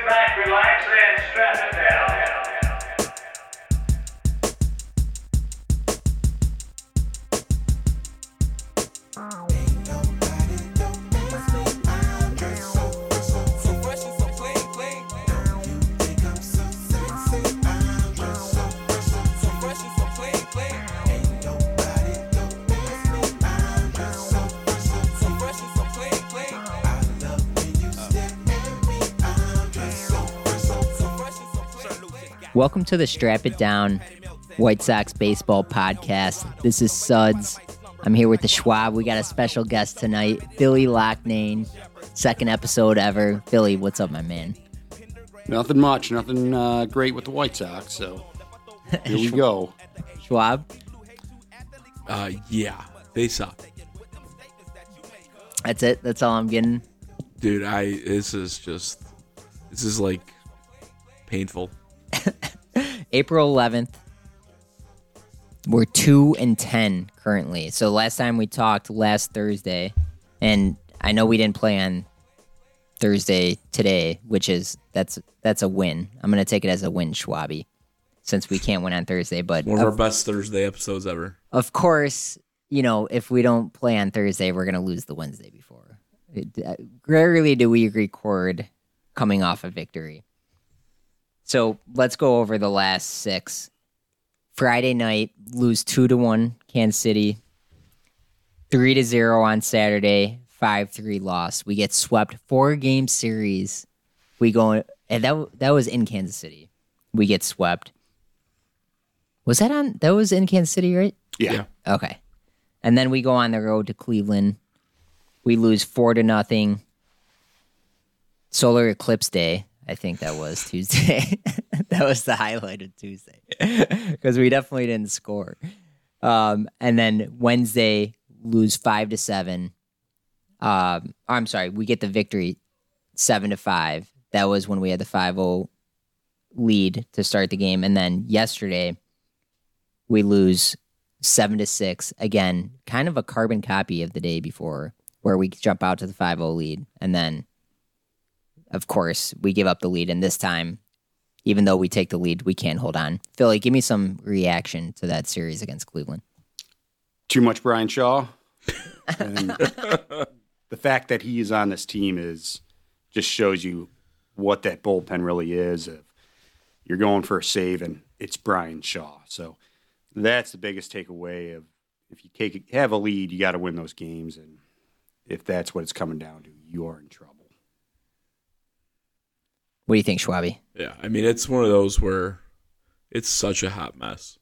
back, relax, and strap it down. Welcome to the Strap It Down White Sox Baseball Podcast. This is Suds. I'm here with the Schwab. We got a special guest tonight, Billy Loughnane. Second episode ever. Billy, what's up, my man? Nothing much. Nothing great with the White Sox, so here we go. Schwab? Yeah, they suck. That's it? That's all I'm getting? Dude, this is like painful. April 11th. We're 2-10 currently. So last time we talked last Thursday, and I know we didn't play on Thursday today, which is that's a win. I'm gonna take it as a win, Schwabi, since we can't win on Thursday. But one of our best Thursday episodes ever. Of course, you know, if we don't play on Thursday, we're gonna lose the Wednesday before. Rarely do we record coming off a victory. So let's go over the last six. Friday night, lose 2-1 Kansas City. 3-0 on Saturday, 5-3 loss. We get swept 4-game series. We go, and that was in Kansas City. We get swept. That was in Kansas City, right? Yeah. Okay. And then we go on the road to Cleveland. We lose 4-0. Solar Eclipse Day. I think that was Tuesday. That was the highlight of Tuesday because we definitely didn't score. And then Wednesday, lose 5-7. I'm sorry, we get the victory 7-5. That was when we had the 5-0 lead to start the game. And then yesterday, we lose 7-6. Again, kind of a carbon copy of the day before, where we jump out to the 5-0 lead, and then, of course, we give up the lead, and this time, even though we take the lead, we can't hold on. Philly, give me some reaction to that series against Cleveland. Too much Brian Shaw. And the fact that he is on this team just shows you what that bullpen really is. If you're going for a save, and it's Brian Shaw. So that's the biggest takeaway of if you have a lead, you got to win those games, and if that's what it's coming down to, you are in trouble. What do you think, Schwabi? Yeah, I mean, it's one of those where it's such a hot mess.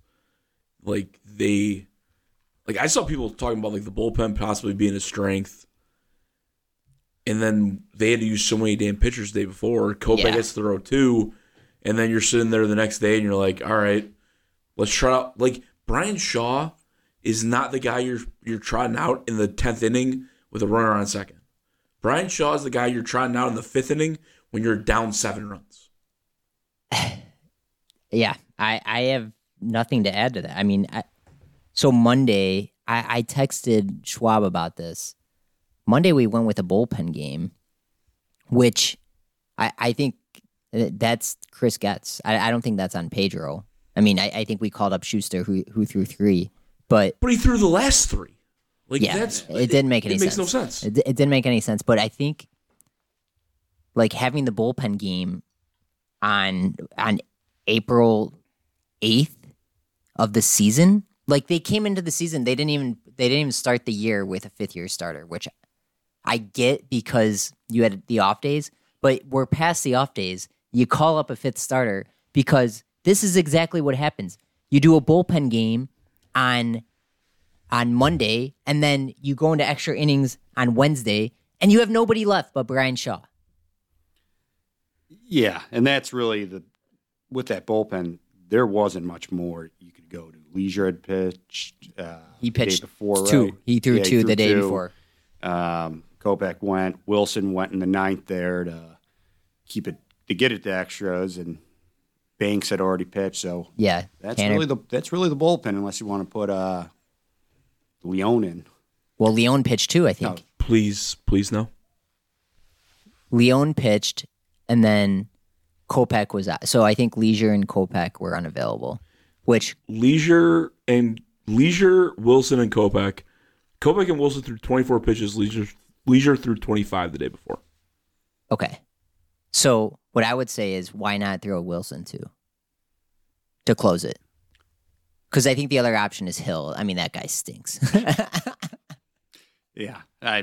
I saw people talking about the bullpen possibly being a strength, and then they had to use so many damn pitchers the day before. Kopech gets to throw two, and then you're sitting there the next day and you're like, all right, let's try out. Brian Shaw is not the guy you're trotting out in the 10th inning with a runner on second. Brian Shaw is the guy you're trotting out in the 5th inning when you're down 7 runs. Yeah, I have nothing to add to that. I mean, so Monday, I texted Schwab about this. Monday, we went with a bullpen game, which I think that's Chris Getz. I don't think that's on Pedro. I mean, I think we called up Schuster, who threw 3. But he threw the last 3. It didn't make any sense. It makes no sense. It didn't make any sense. But I think having the bullpen game on April 8th of the season, they came into the season, they didn't even start the year with a 5th-year starter, which I get because you had the off days, but we're past the off days. You call up a 5th starter because this is exactly what happens. You do a bullpen game on Monday, and then you go into extra innings on Wednesday, and you have nobody left but Brian Shaw. Yeah, and that's really with that bullpen, there wasn't much more you could go to. Leisure had pitched. He pitched the day before, 2. right? He threw 2 the day before. Kopech went. Wilson went in the 9th there to get it to extras, and Banks had already pitched. So yeah, that's really the bullpen, unless you want to put Leone in. Well, Leone pitched too, I think. No. Please no. Leone pitched, and then Kopech was out. So I think Leisure and Kopech were unavailable, which Leisure, Wilson, and Kopech. Kopech and Wilson threw 24 pitches. Leisure threw 25 the day before. okay. So what I would say is why not throw Wilson too to close it? Because I think the other option is Hill. I mean, that guy stinks. Yeah, I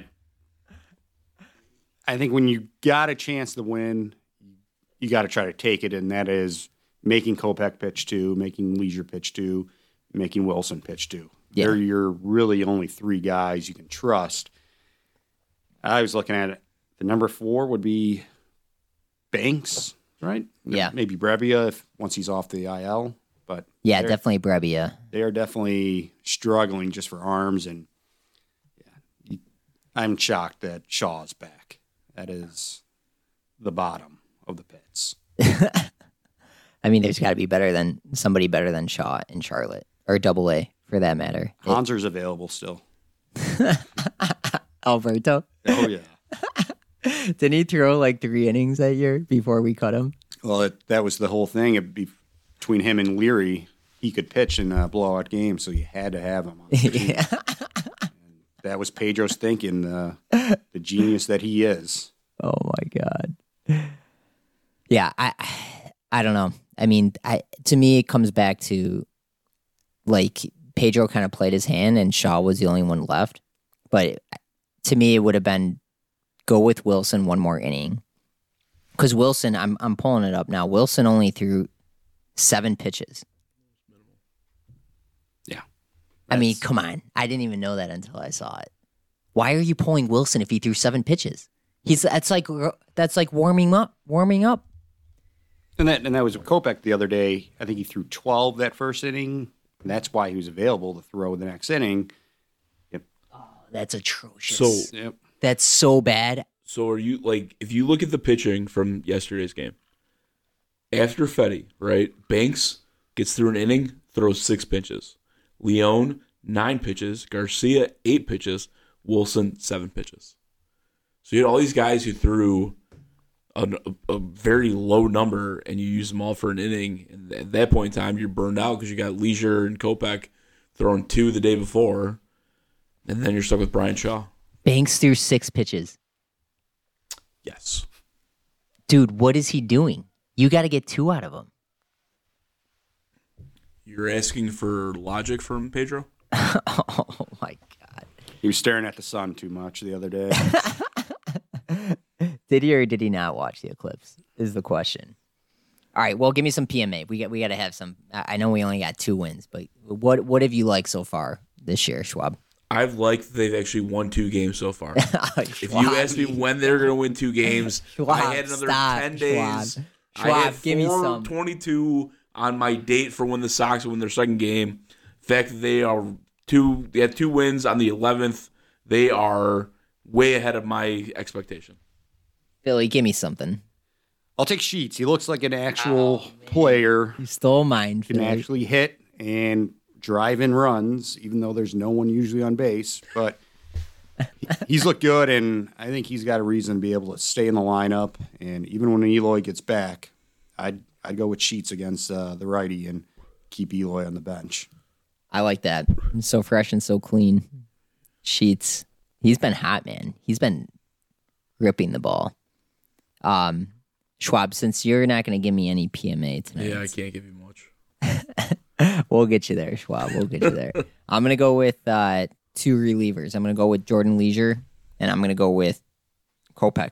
think when you got a chance to win, you got to try to take it, and that is making Kopech pitch two, making Leisure pitch two, making Wilson pitch two. Yeah. They're your really only three guys you can trust. I was looking at it. The number 4 would be Banks, right? Yeah. Maybe Brebbia once he's off the IL. But Yeah, they're- definitely Brebbia. They are definitely struggling just for arms, and I'm shocked that Shaw is back. That is the bottom of the pits. I mean, there's got to be somebody better than Shaw in Charlotte or Double A for that matter. Hanser's available still. Alberto, Oh yeah. didn't he throw like 3 innings that year before we cut him? Well, that was the whole thing. Between him and Leary, he could pitch in a blowout game, so you had to have him on the team. Yeah. That was Pedro's thinking, the genius that he is. Oh my god. Yeah, I don't know. I mean, to me it comes back to like Pedro kind of played his hand and Shaw was the only one left. But to me it would have been go with Wilson one more inning. Cuz Wilson, I'm pulling it up now. Wilson only threw 7 pitches. Yeah. I mean, come on. I didn't even know that until I saw it. Why are you pulling Wilson if he threw 7 pitches? That's like warming up. And that was with Kopech the other day. I think he threw 12 that first inning. And that's why he was available to throw the next inning. That's atrocious. So, Yep. That's so bad. so are you like if you look at the pitching from yesterday's game? After Fetty, right? Banks gets through an inning, throws 6 pitches. Leone 9 pitches. Garcia 8 pitches. Wilson 7 pitches. So you had all these guys who threw a very low number, and you use them all for an inning. And at that point in time, you're burned out because you got Leisure and Kopech throwing 2 the day before, and then you're stuck with Brian Shaw. Banks threw 6 pitches. Yes. Dude, what is he doing? You got to get 2 out of him. You're asking for logic from Pedro? Oh my god. He was staring at the sun too much the other day. Did he or did he not watch the eclipse? Is the question. All right, well, give me some PMA. We got to have some. I know we only got 2 wins, but what have you liked so far this year, Schwab? I've liked that they've actually won 2 games so far. If you asked me when they're going to win 2 games, Schwab, I had another stop, 10 days. Schwab, I had give me some. 4/22 on my date for when the Sox win their second game. The fact that they had 2 wins on the 11th, they are way ahead of my expectation. Billy, give me something. I'll take Sheets. He looks like an actual player. You stole mine, Can Philly. actually hit and drive in runs, even though there's no one usually on base. But he's looked good, and I think he's got a reason to be able to stay in the lineup. And even when Eloy gets back, I'd go with Sheets against the righty and keep Eloy on the bench. I like that. He's so fresh and so clean. Sheets. He's been hot, man. He's been ripping the ball. Schwab, since you're not going to give me any PMA tonight, Yeah, I can't give you much. we'll get you there, Schwab. We'll get you there. I'm going to go with 2 relievers. I'm going to go with Jordan Leisure, and I'm going to go with Kopech.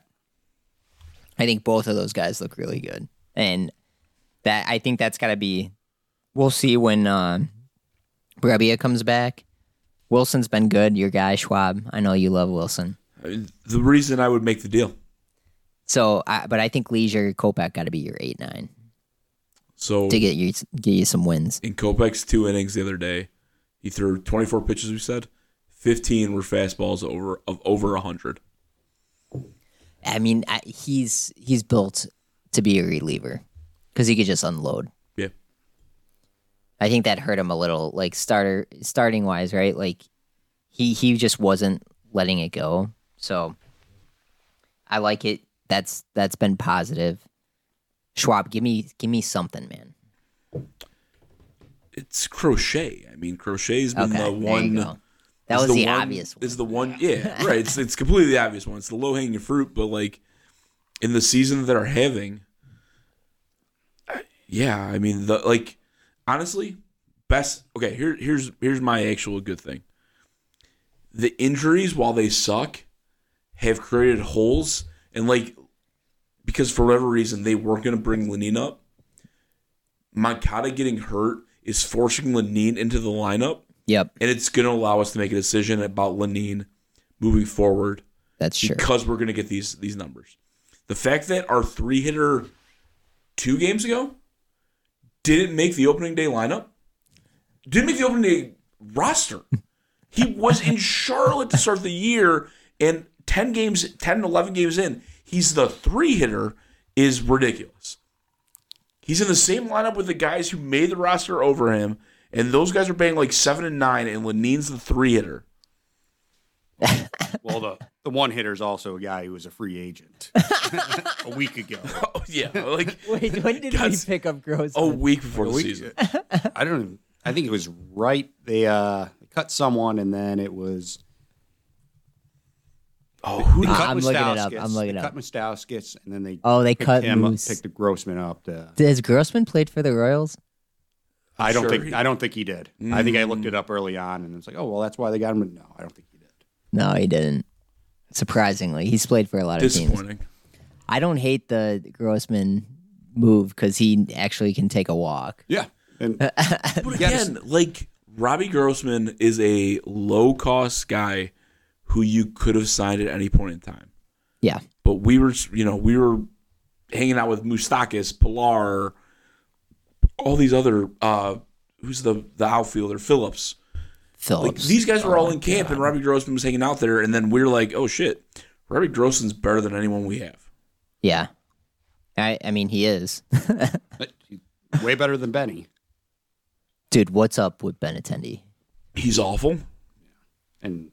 I think both of those guys look really good. And I think that's got to be – we'll see when Brebbia comes back. Wilson's been good, your guy, Schwab. I know you love Wilson. I mean, the reason I would make the deal. So, but I think Leisure, Kopech got to be your 8-9 So to get you some wins. in Kopech's 2 innings the other day, he threw 24 pitches, we said. 15 were fastballs of over 100. I mean, he's built to be a reliever because he could just unload. Yeah. I think that hurt him a little, like starting wise, right? Like he just wasn't letting it go. So I like it. That's been positive. Schwab, give me something, man. It's Crochet. I mean, Crochet's been Okay, the there you one. go. That is was the one- obvious one. Is the one? Yeah, right. It's completely the obvious one. It's the low hanging fruit. But like in the season that they're having, yeah. I mean, honestly, best. Okay, here's my actual good thing. The injuries, while they suck, have created holes, and because for whatever reason they weren't going to bring Lenine up. Moncada getting hurt is forcing Lenine into the lineup. Yep, And it's going to allow us to make a decision about Lenine moving forward that's true. because we're going to get these numbers. The fact that our 3-hitter 2 games ago didn't make the opening day lineup, didn't make the opening day roster. He was in Charlotte to start the year, and 10, 11 games in, he's the 3-hitter is ridiculous. He's in the same lineup with the guys who made the roster over him, and those guys are batting like 7 and 9, and Lenine's the 3-hitter. Well, the one hitter is also a guy who was a free agent a week ago. Oh, yeah, Wait, when did we pick up Grossman? a week before the season. I think it was right. They cut someone, and then it was. Oh, who They did cut I'm looking it up. Moustauskis. I'm looking They it cut up. Moustauskis, and then they They picked cut him up, Moose. picked Grossman up. Has Grossman played for the Royals? I don't Sure think he did. I think I looked it up early on, and it's like, oh well, that's why they got him. No, I don't think he did. No, he didn't. Surprisingly, he's played for a lot of teams. disappointing. I don't hate the Grossman move because he actually can take a walk. Yeah, and But Yes. again, Robbie Grossman is a low cost guy who you could have signed at any point in time. Yeah, But we were hanging out with Moustakis, Pilar, all these other who's the outfielder, Phillips. Phillips. These guys were all in camp, and Robbie Grossman was hanging out there, and then we're like, oh shit, Robbie Grossman's better than anyone we have. Yeah, I mean he is. way better than Benny. Dude, what's up with Benintendi? He's awful. And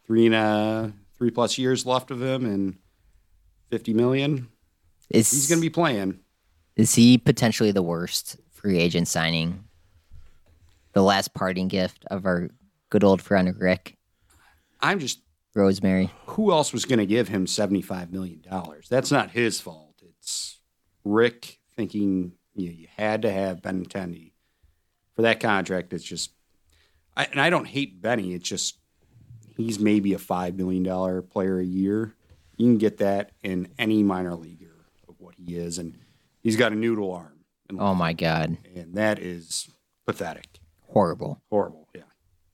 3+ years left of him, and $50 million. He's going to be playing. Is he potentially the worst free agent signing? The last parting gift of our good old friend Rick I'm just. Rosemary. Who else was going to give him $75 million? That's not his fault. It's Rick thinking you had to have Benintendi for that contract. It's just, I don't hate Benny. It's just he's maybe a $5 million player a year. You can get that in any minor leaguer of what he is, and he's got a noodle arm, Oh my God, and that is pathetic, horrible. horrible. Yeah.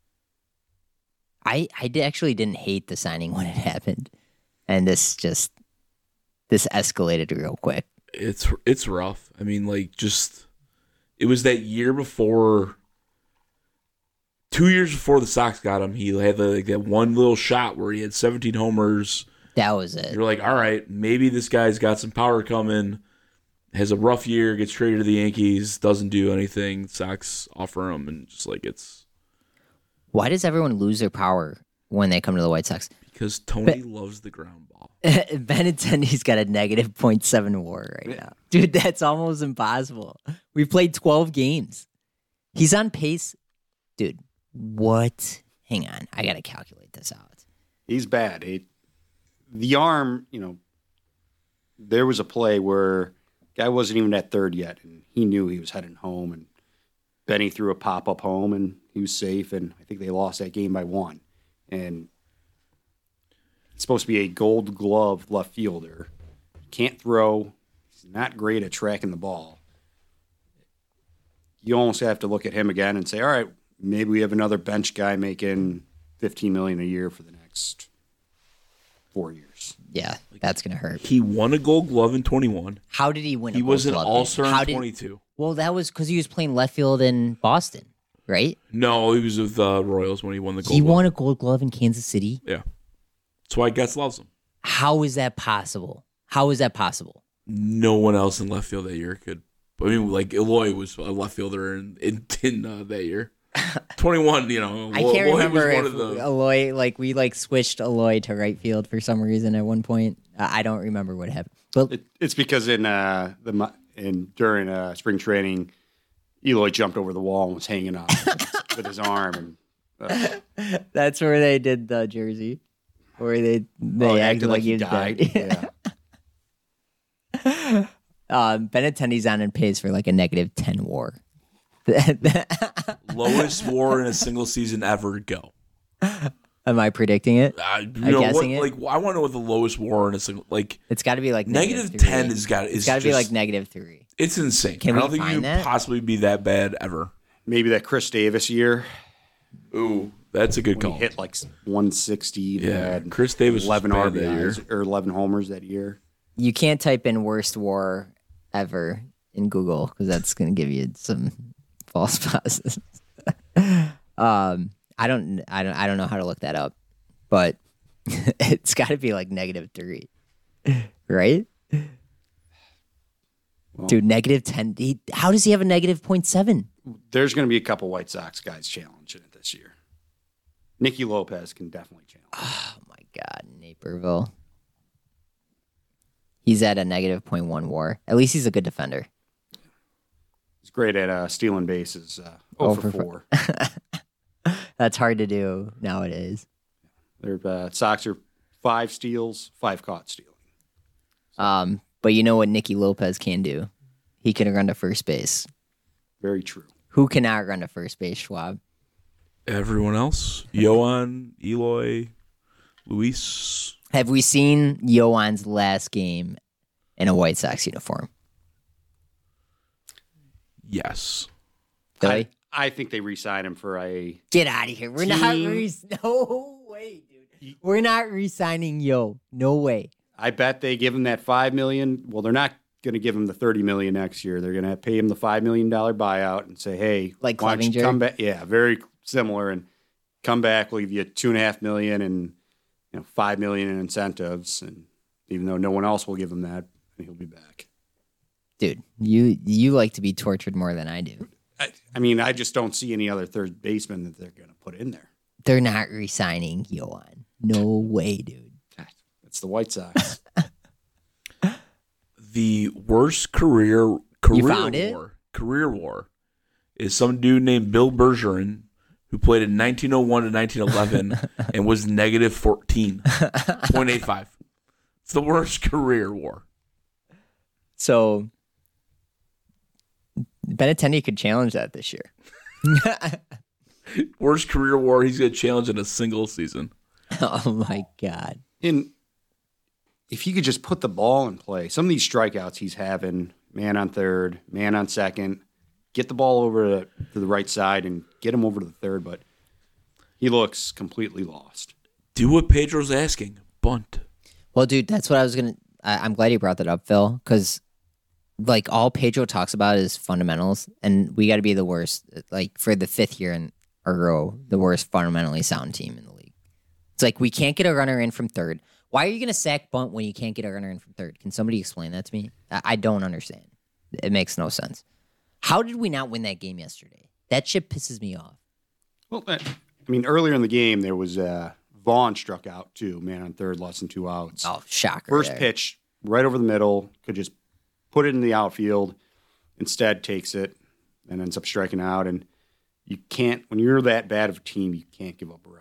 Actually didn't hate the signing when it happened, and this escalated real quick. It's rough. I mean, it was that year before, 2 years before the Sox got him. He had that one little shot where he had 17 homers. That was it. You're like, all right, maybe this guy's got some power coming. Has a rough year, gets traded to the Yankees, doesn't do anything. Sox offer him, and it's Why does everyone lose their power when they come to the White Sox? because Tony loves the ground ball. Benintendi's got a negative 0.7 WAR right now. Dude, that's almost impossible. We played 12 games. He's on pace. Dude, what? Hang on. I got to calculate this out. He's bad. The arm, there was a play where guy wasn't even at third yet, and he knew he was heading home, and Benny threw a pop-up home, and he was safe, and I think they lost that game by 1. And he's supposed to be a gold glove left fielder. Can't throw. He's not great at tracking the ball. You almost have to look at him again and say, all right, maybe we have another bench guy making $15 million a year for the next 4 years. Yeah, that's going to hurt. He won a Gold Glove in 21. How did he win He a was Gold an Glove? All-Star How in did- 22. Well, that was because he was playing left field in Boston, right? No, he was with the Royals when he won the Gold He Glove. won a Gold Glove in Kansas City. Yeah. That's why Getz loves him. How is that possible? How is that possible? No one else in left field that year could. I mean, Eloy was a left fielder in that year. 21, I can't Eloy was remember one if of the- Eloy, we switched Eloy to right field for some reason at one point. I don't remember what happened. But It's because in and during spring training, Eloy jumped over the wall and was hanging on with his arm. And That's where they did the jersey, where they acted like he died. Yeah. Benintendi's on in pace for like a -10 WAR. Lowest WAR in a single season ever. Go. Am I predicting it? Guessing it? Like, I want to know what the lowest WAR in a single. Like, It's got to be like -10 -3. is got. It's got to be like -3. It's insane. Can I we don't think find you could that? possibly be that bad ever. Maybe that Chris Davis year. Ooh, that's a good When call. he hit like 160. Yeah, had Chris Davis was 11 bad that RBIs or 11 homers that year. You can't type in worst WAR ever in Google because that's going to give you some false positives. I don't know how to look that up, but it's got to be like -3, right? Well, Dude, -10. How does he have a -0.7? there's going to be a couple White Sox guys challenging it this year. Nicky Lopez can definitely challenge. Oh my God, Naperville. He's at a -0.1 WAR. At least he's a good defender. He's great at stealing bases. 0 for 4. That's hard to do nowadays. Their Sox are 5 steals, 5 caught stealing. But you know what Nicky Lopez can do? He can run to first base. Very true. Who cannot run to first base, Schwab? Everyone else, Yohan, Eloy, Luis. Have we seen Yohan's last game in a White Sox uniform? Yes. Billy? I think they re-sign him for a Get out of here. We're not no way, dude. We're not re-signing Yo. No way. I bet they give him that $5 million. Well, they're not going to give him the $30 million next year. They're going to pay him the $5 million buyout and say, "Hey, Like why don't you Clevinger? come back?" Yeah, very similar. And come back, we'll give you $2.5 million and $5 million in incentives. And even though no one else will give him that, he'll be back. Dude, you like to be tortured more than I do. I mean, I just don't see any other third baseman that they're going to put in there. They're not re-signing Yohan. No way, dude. It's the White Sox. The worst career found it? war is some dude named Bill Bergeron who played in 1901 to 1911 and was -14.85. It's the worst career war. So Benintendi could challenge that this year. Worst career war he's going to challenge in a single season. Oh my God. And if he could just put the ball in play, some of these strikeouts he's having, man on third, man on second, get the ball over to the right side and get him over to the third, but he looks completely lost. Do what Pedro's asking. Bunt. Well, dude, that's what I was going to... I'm glad you brought that up, Phil, because like all Pedro talks about is fundamentals, and we got to be the worst, like for the 5th year in a row, the worst fundamentally sound team in the league. It's like we can't get a runner in from third. Why are you going to sack bunt when you can't get a runner in from third? Can somebody explain that to me? I don't understand. It makes no sense. How did we not win that game yesterday? That shit pisses me off. Well, I mean, earlier in the game, there was Vaughn struck out too, man on third, less than 2 outs. Oh, shocker. First there. pitch, right over the middle, could just put it in the outfield. Instead, takes it and ends up striking out. And you can't, when you're that bad of a team, you can't give up runs.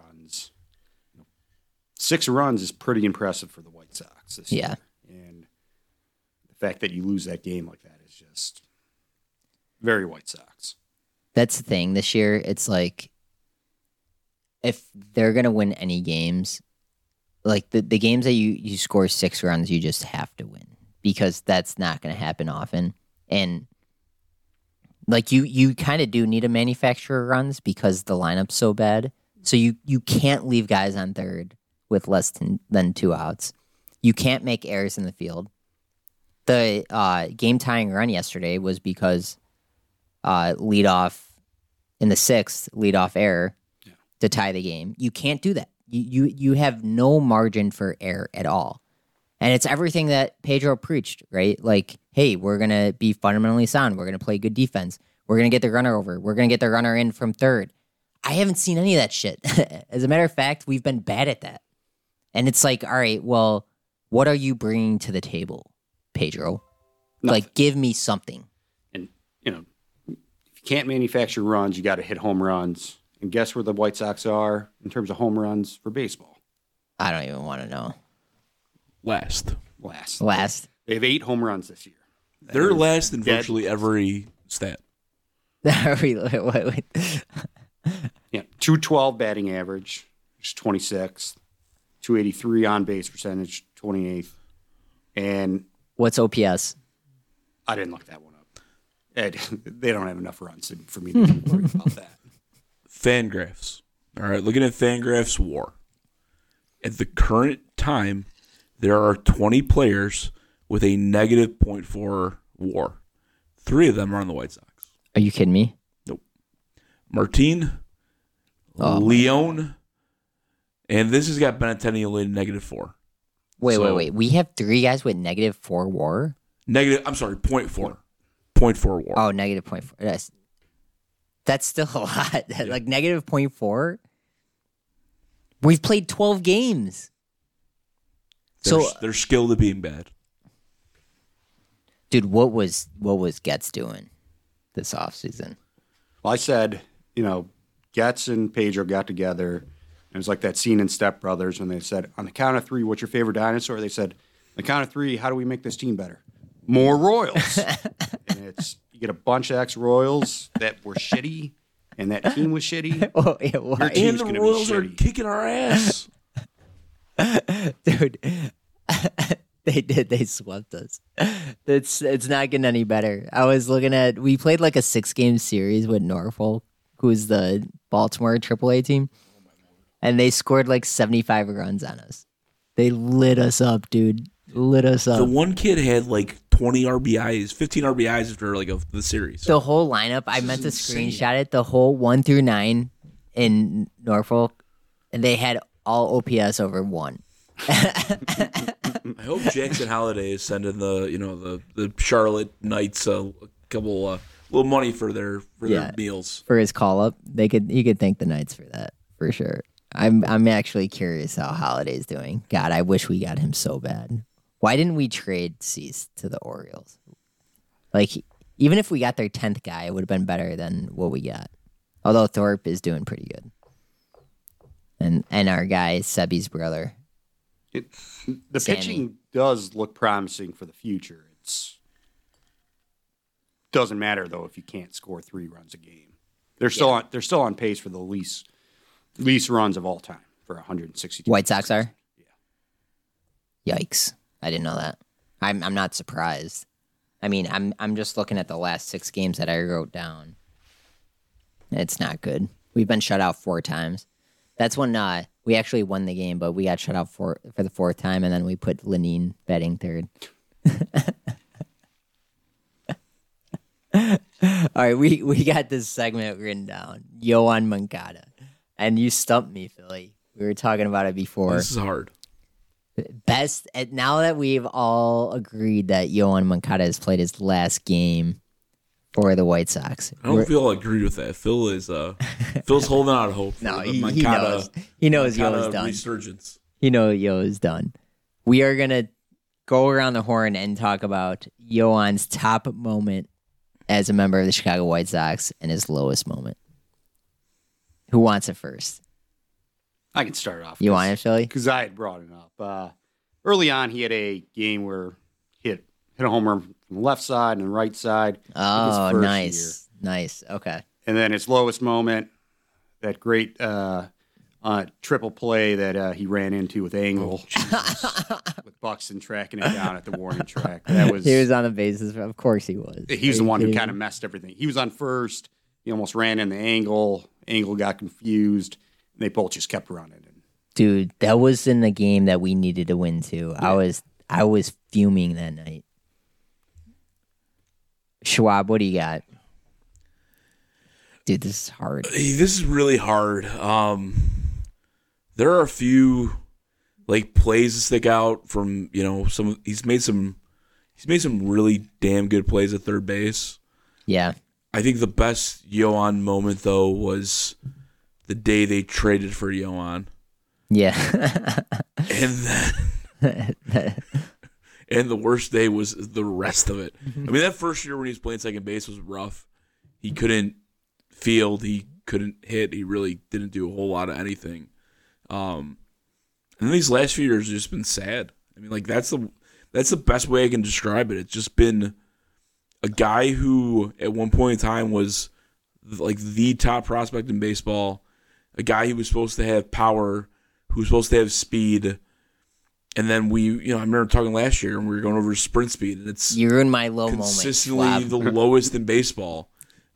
6 runs is pretty impressive for the White Sox this year. And the fact that you lose that game like that is just very White Sox. That's the thing. This year, it's like if they're going to win any games, like the games that you score 6 runs, you just have to win because that's not going to happen often. And like you kind of do need to manufacture runs because the lineup's so bad. So you can't leave guys on third with less than 2 outs. You can't make errors in the field. The game-tying run yesterday was because leadoff in the 6th, leadoff error to tie the game. You can't do that. You have no margin for error at all. And it's everything that Pedro preached, right? Like, hey, we're going to be fundamentally sound. We're going to play good defense. We're going to get the runner over. We're going to get the runner in from third. I haven't seen any of that shit. As a matter of fact, we've been bad at that. And it's like, all right, well, what are you bringing to the table, Pedro? Like, give me something. And, if you can't manufacture runs, you got to hit home runs. And guess where the White Sox are in terms of home runs for baseball? I don't even want to know. Last. Last. They have 8 home runs this year. They're last in dead virtually every stat. Wait. Yeah, 212 batting average, which is 26th. 283 on base percentage, 28th. And What's OPS? I didn't look that one up. They don't have enough runs for me to worry about that. Fangraphs. All right, looking at Fangraphs WAR. At the current time, there are 20 players with a negative .4 WAR. 3 of them are on the White Sox. Are you kidding me? Nope. Martin, Leon, and this has got Benintendi at -4. Wait. We have 3 guys with -4 WAR? .4. .4 WAR. Oh, -0.4. That's still a lot. Like -0.4? We've played 12 games. They're skilled at being bad. Dude, what was Getz doing this offseason? Well, I said, Getz and Pedro got together. It was like that scene in Step Brothers when they said, on the count of 3, what's your favorite dinosaur? They said, on the count of 3, how do we make this team better? More Royals. And you get a bunch of ex-Royals that were shitty, and that team was shitty. Oh, yeah, why? Your team's And the gonna be Royals are shitty. kicking our ass. Dude, they did. They swept us. It's not getting any better. I was looking at, we played like a 6-game series with Norfolk, who's the Baltimore AAA team, and they scored like 75 runs on us. They lit us up, dude. Lit us up. The one kid had like 20 RBIs, 15 RBIs after like the series. The whole lineup, I meant to insane. screenshot it, the whole 1 through 9 in Norfolk, and they had all OPS over 1. I hope Jackson Holiday is sending the Charlotte Knights a couple little money for their meals. For his call up. He could thank the Knights for that, for sure. I'm actually curious how Holiday's doing. God, I wish we got him so bad. Why didn't we trade Cease to the Orioles? Like, even if we got their 10th guy, it would have been better than what we got. Although Thorpe is doing pretty good. And our guy, Sebi's brother. The Sammy. pitching does look promising for the future. Doesn't matter though if you can't score 3 runs a game. They're still on pace for the least runs of all time for 162. White Sox are? Yeah. Yikes. I didn't know that. I'm not surprised. I mean, I'm just looking at the last 6 games that I wrote down. It's not good. We've been shut out 4 times. That's when we actually won the game, but we got shut out for the 4th time, and then we put Lenine batting 3rd. All right, we got this segment written down. Yoan Moncada. And you stumped me, Philly. We were talking about it before. This is hard. Best, now that we've all agreed that Yoan Moncada has played his last game for the White Sox. I don't feel I agreed with that. Phil's holding out hope for No, the he Moncada, knows. He knows Moncada Yo's done. resurgence. You know Yo is done. We are going to go around the horn and talk about Yoan's top moment as a member of the Chicago White Sox and his lowest moment. Who wants it first? I can start off. You want it, Philly? Because I had brought it up. Early on, he had a game where he hit a home run from the left side and the right side. Oh, first nice. Nice. Okay. And then his lowest moment, that great triple play that he ran into with Angle, with Buxton tracking it down at the warning track. That was He was on the bases. Of course he was. He's the one who kind of messed everything. He was on first. He almost ran in the Angle. Angle got confused. And they both just kept running. Dude, that was in the game that we needed to win too. Yeah. I was fuming that night. Schwab, what do you got? Dude, this is hard. This is really hard. There are a few like plays that stick out from some. He's made some really damn good plays at third base. Yeah, I think the best Yoan moment though was the day they traded for Yoan. Yeah, and and the worst day was the rest of it. I mean, that first year when he was playing second base was rough. He couldn't field, he couldn't hit, he really didn't do a whole lot of anything. And then these last few years have just been sad. I mean, like that's the best way I can describe it. It's just been a guy who at one point in time was like the top prospect in baseball, a guy who was supposed to have power, who was supposed to have speed, and then I remember talking last year and we were going over sprint speed, and it's You're in my low consistently moment. the lowest in baseball.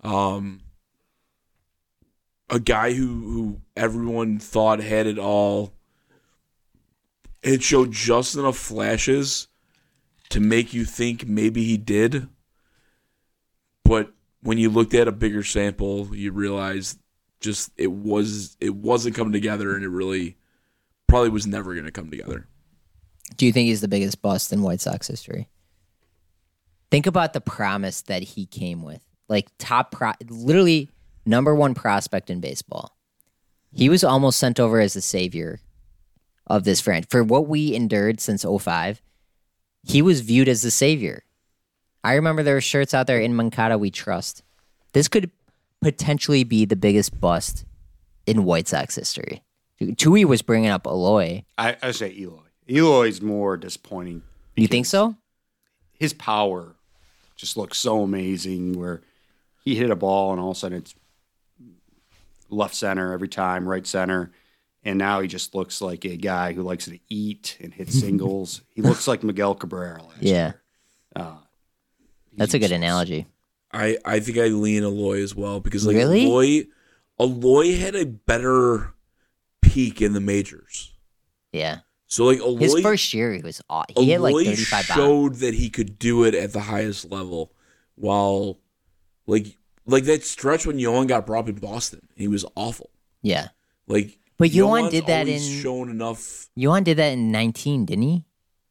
A guy who everyone thought had it all. It showed just enough flashes to make you think maybe he did. But when you looked at a bigger sample, you realized just it wasn't coming together, and it really probably was never going to come together. Do you think he's the biggest bust in White Sox history? Think about the promise that he came with. Like literally number one prospect in baseball. He was almost sent over as the savior of this franchise. For what we endured since 2005, he was viewed as the savior. I remember there were shirts out there, in Mancada we trust. This could potentially be the biggest bust in White Sox history. Tui was bringing up Eloy. I say Eloy. Eloy's more disappointing. You think so? His power just looks so amazing, where he hit a ball and all of a sudden it's left center every time, right center. And now he just looks like a guy who likes to eat and hit singles. He looks like Miguel Cabrera last year. That's a good analogy. I think I lean Eloy as well, because like Really? Eloy had a better peak in the majors. Yeah. So like Eloy, His first year, he was he had like Eloy 35 bombs. showed that he could do it at the highest level, while like that stretch when Yohan got brought up in Boston, he was awful. Yeah. Like, But Yohan Yohan's did that always in shown enough. Yohan did that in 19, didn't he?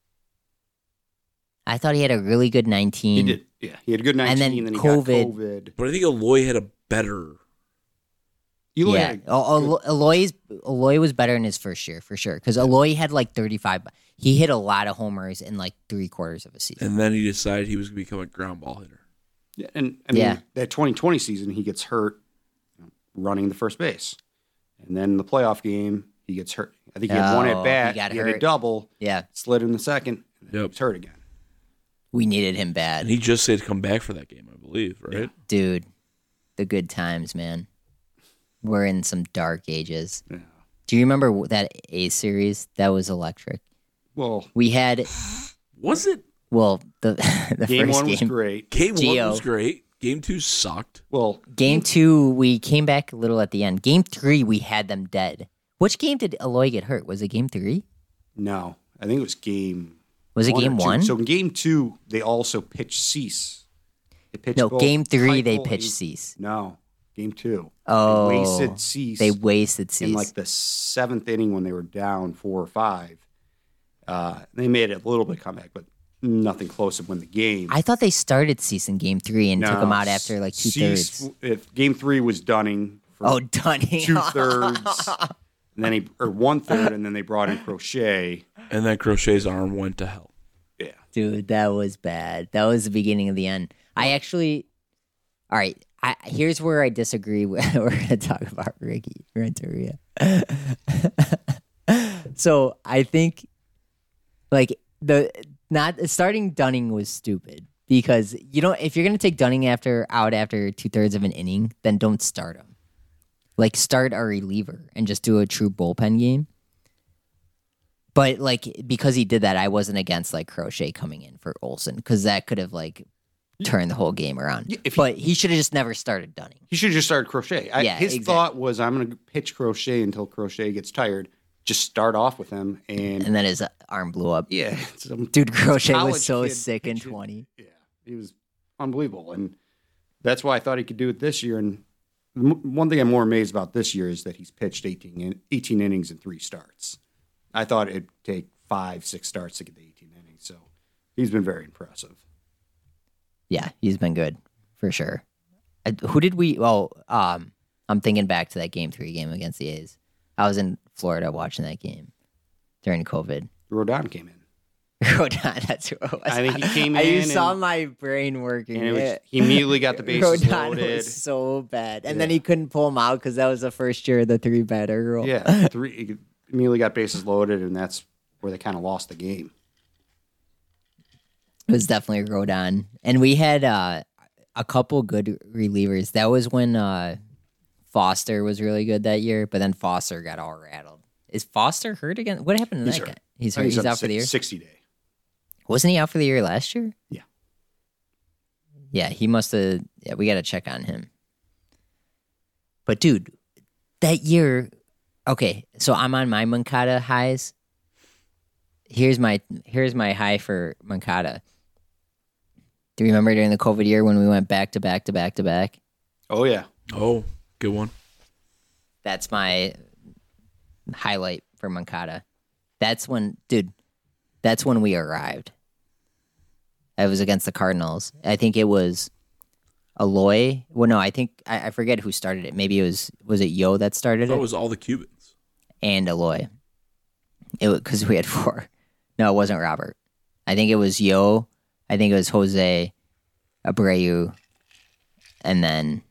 I thought he had a really good 19. He did. Yeah, he had a good 19, And then he got COVID. COVID. But I think Eloy had a better. Eloy Yeah. had a Eloy was better in his first year, for sure. Because Eloy had like 35. He hit a lot of homers in like 3/4 of a season. And then he decided he was going to become a ground ball hitter. Yeah, and I mean, that 2020 season, he gets hurt running the first base. And then the playoff game, he gets hurt. I think he had one at bat. he got He had hurt. a double, Yeah. slid in the second, and then he Yep. was hurt again. We needed him bad. And he just said come back for that game, I believe, right? Dude, the good times, man. We're in some dark ages. Yeah. Do you remember that A series? That was electric. Well, We had, Was it? the game first one was game. great. Game Gio. 1 was great. Game 2 sucked. Well, Game 2, we came back a little at the end. Game 3, we had them dead. Which game did Eloy get hurt? Was it game 3? no, I think it was game. Was it one or game two. 1? So in game 2, they also pitched Cease. They pitched No, both game 3, they Keuchel pitched and- Cease. No, game 2. Oh. They wasted Cease. They wasted Cease. in like the 7th inning when they were down 4 or 5. They made it a little bit comeback, but nothing close to win the game. I thought they started Cease in game 3 and took him out after like 2/3. Cease, if game 3 was Dunning for Oh, Dunning. 2/3, and then 1/3, and then they brought in Crochet. And then Crochet's arm went to hell. Yeah, Dude, that was bad. That was the beginning of the end. I actually, all right. Here's where I disagree. We're going to talk about Ricky Renteria. So I think, like starting Dunning was stupid, because if you're going to take Dunning out after 2/3 of an inning, then don't start him. Like, start a reliever and just do a true bullpen game. But like, because he did that, I wasn't against like Crochet coming in for Olsen, because that could have like turned the whole game around. But he should have just never started Dunning. he should have just started Crochet. Yeah, His exactly. thought was, I'm going to pitch Crochet until Crochet gets tired. Just start off with him, and And then his arm blew up. yeah, Dude, Crochet was college so kid sick in pitching. 20. Yeah, he was unbelievable, and that's why I thought he could do it this year. And one thing I'm more amazed about this year is that he's pitched 18 innings in 3 starts. I thought it'd take 5-6 starts to get the 18 innings, so he's been very impressive. Yeah, he's been good for sure. Who did we? I'm thinking back to that game 3 game against the A's. I was in Florida watching that game during COVID. Rodon came in. Rodon, that's who it was. I think he came You in saw and- my brain working. And he immediately got the bases Rodon loaded. was so bad. And then Yeah. he couldn't pull him out because that was the first year of the 3-batter rule. Yeah, he immediately got bases loaded, and that's where they kind of lost the game. It was definitely Rodon. And we had a couple good relievers. That was when Foster was really good that year, but then Foster got all rattled. Is Foster hurt again? What happened to He's that hurt. guy? He's I hurt. think He's on out for the year? 60-day. Wasn't he out for the year last year? Yeah. Yeah, he must have. Yeah, we got to check on him. But dude, that year, okay. So I'm on my Moncada highs. Here's my high for Moncada. Do you remember during the COVID year when we went back to back to back to back? Oh, yeah. Oh, good one. That's my highlight for Moncada. That's when, dude. That's when we arrived. It was against the Cardinals. I think it was Aloy. Well, no, I think I forget who started it. Maybe was it Yo that I started thought it it was all the Cubans. and Aloy. It was because we had 4. No, it wasn't Robert. I think it was Yo. I think it was Jose Abreu, and then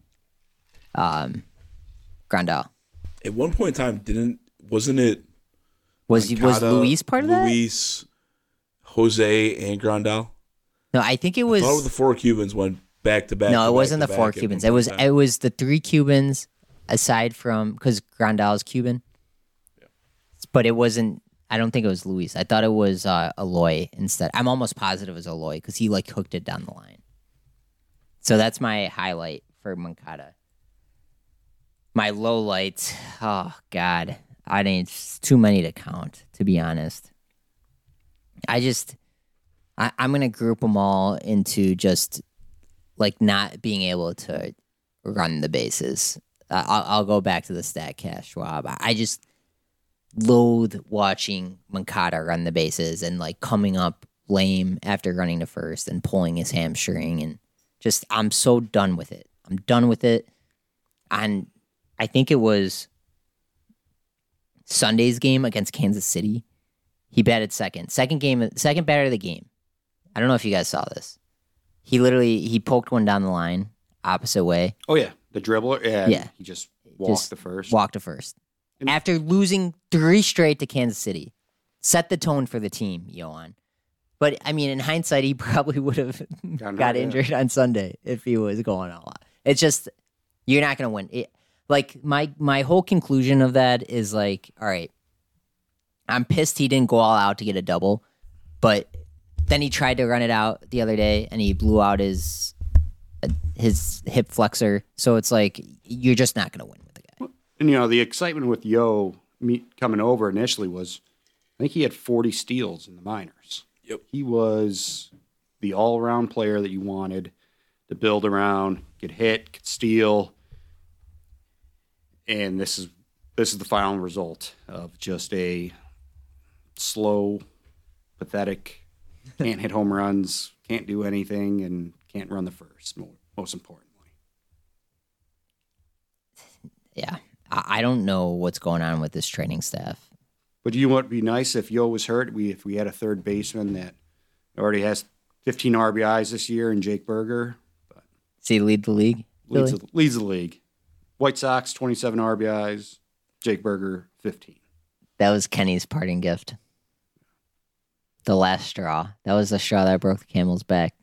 Grandal. At one point in time, wasn't it Was Moncada, Luis part of that? Luis, Jose, and Grandal? No, I think it I was. thought the 4 Cubans went back to back. No, to it back wasn't to the 4 back at Cubans. one It was point in time. the 3 Cubans, aside from because Grandal's Cuban. But it wasn't. I don't think it was Luis. I thought it was Aloy instead. I'm almost positive it was Aloy because he like hooked it down the line. So that's my highlight for Moncada. My low lights. Oh God, I mean it's too many to count. To be honest, I'm gonna group them all into just like not being able to run the bases. I'll go back to the StatCast, Schwab. I just loathe watching Moncada run the bases and like coming up lame after running to first and pulling his hamstring and just I'm so done with it. I'm done with it. And I think it was Sunday's game against Kansas City. He batted second batter of the game. I don't know if you guys saw this. He poked one down the line opposite way. Oh, yeah. The dribbler. Yeah. He just walked Just the first. Walked to first. And- After losing 3 straight to Kansas City. Set the tone for the team, Yohan. But, I mean, in hindsight, he probably would have Got got hurt, yeah. injured on Sunday if he was going all out. It's just, you're not going to win. Like, my whole conclusion of that is like, all right, I'm pissed he didn't go all out to get a double, but then he tried to run it out the other day and he blew out his hip flexor. So it's like, you're just not going to win with the guy. And, you know, the excitement with Yo coming over initially was, I think he had 40 steals in the minors. Yep. He was the all-around player that you wanted to build around, get hit, could steal. And this is the final result of just a slow, pathetic, can't hit home runs, can't do anything, and can't run the first, most importantly. Yeah. I don't know what's going on with this training staff. But you know what would be nice if Yo was hurt? If we had a third baseman that already has 15 RBIs this year, and Jake Berger Does he lead the league? leads, Really? leads the league. White Sox 27 RBIs, Jake Berger 15. That was Kenny's parting gift. The last straw. That was the straw that broke the camel's back.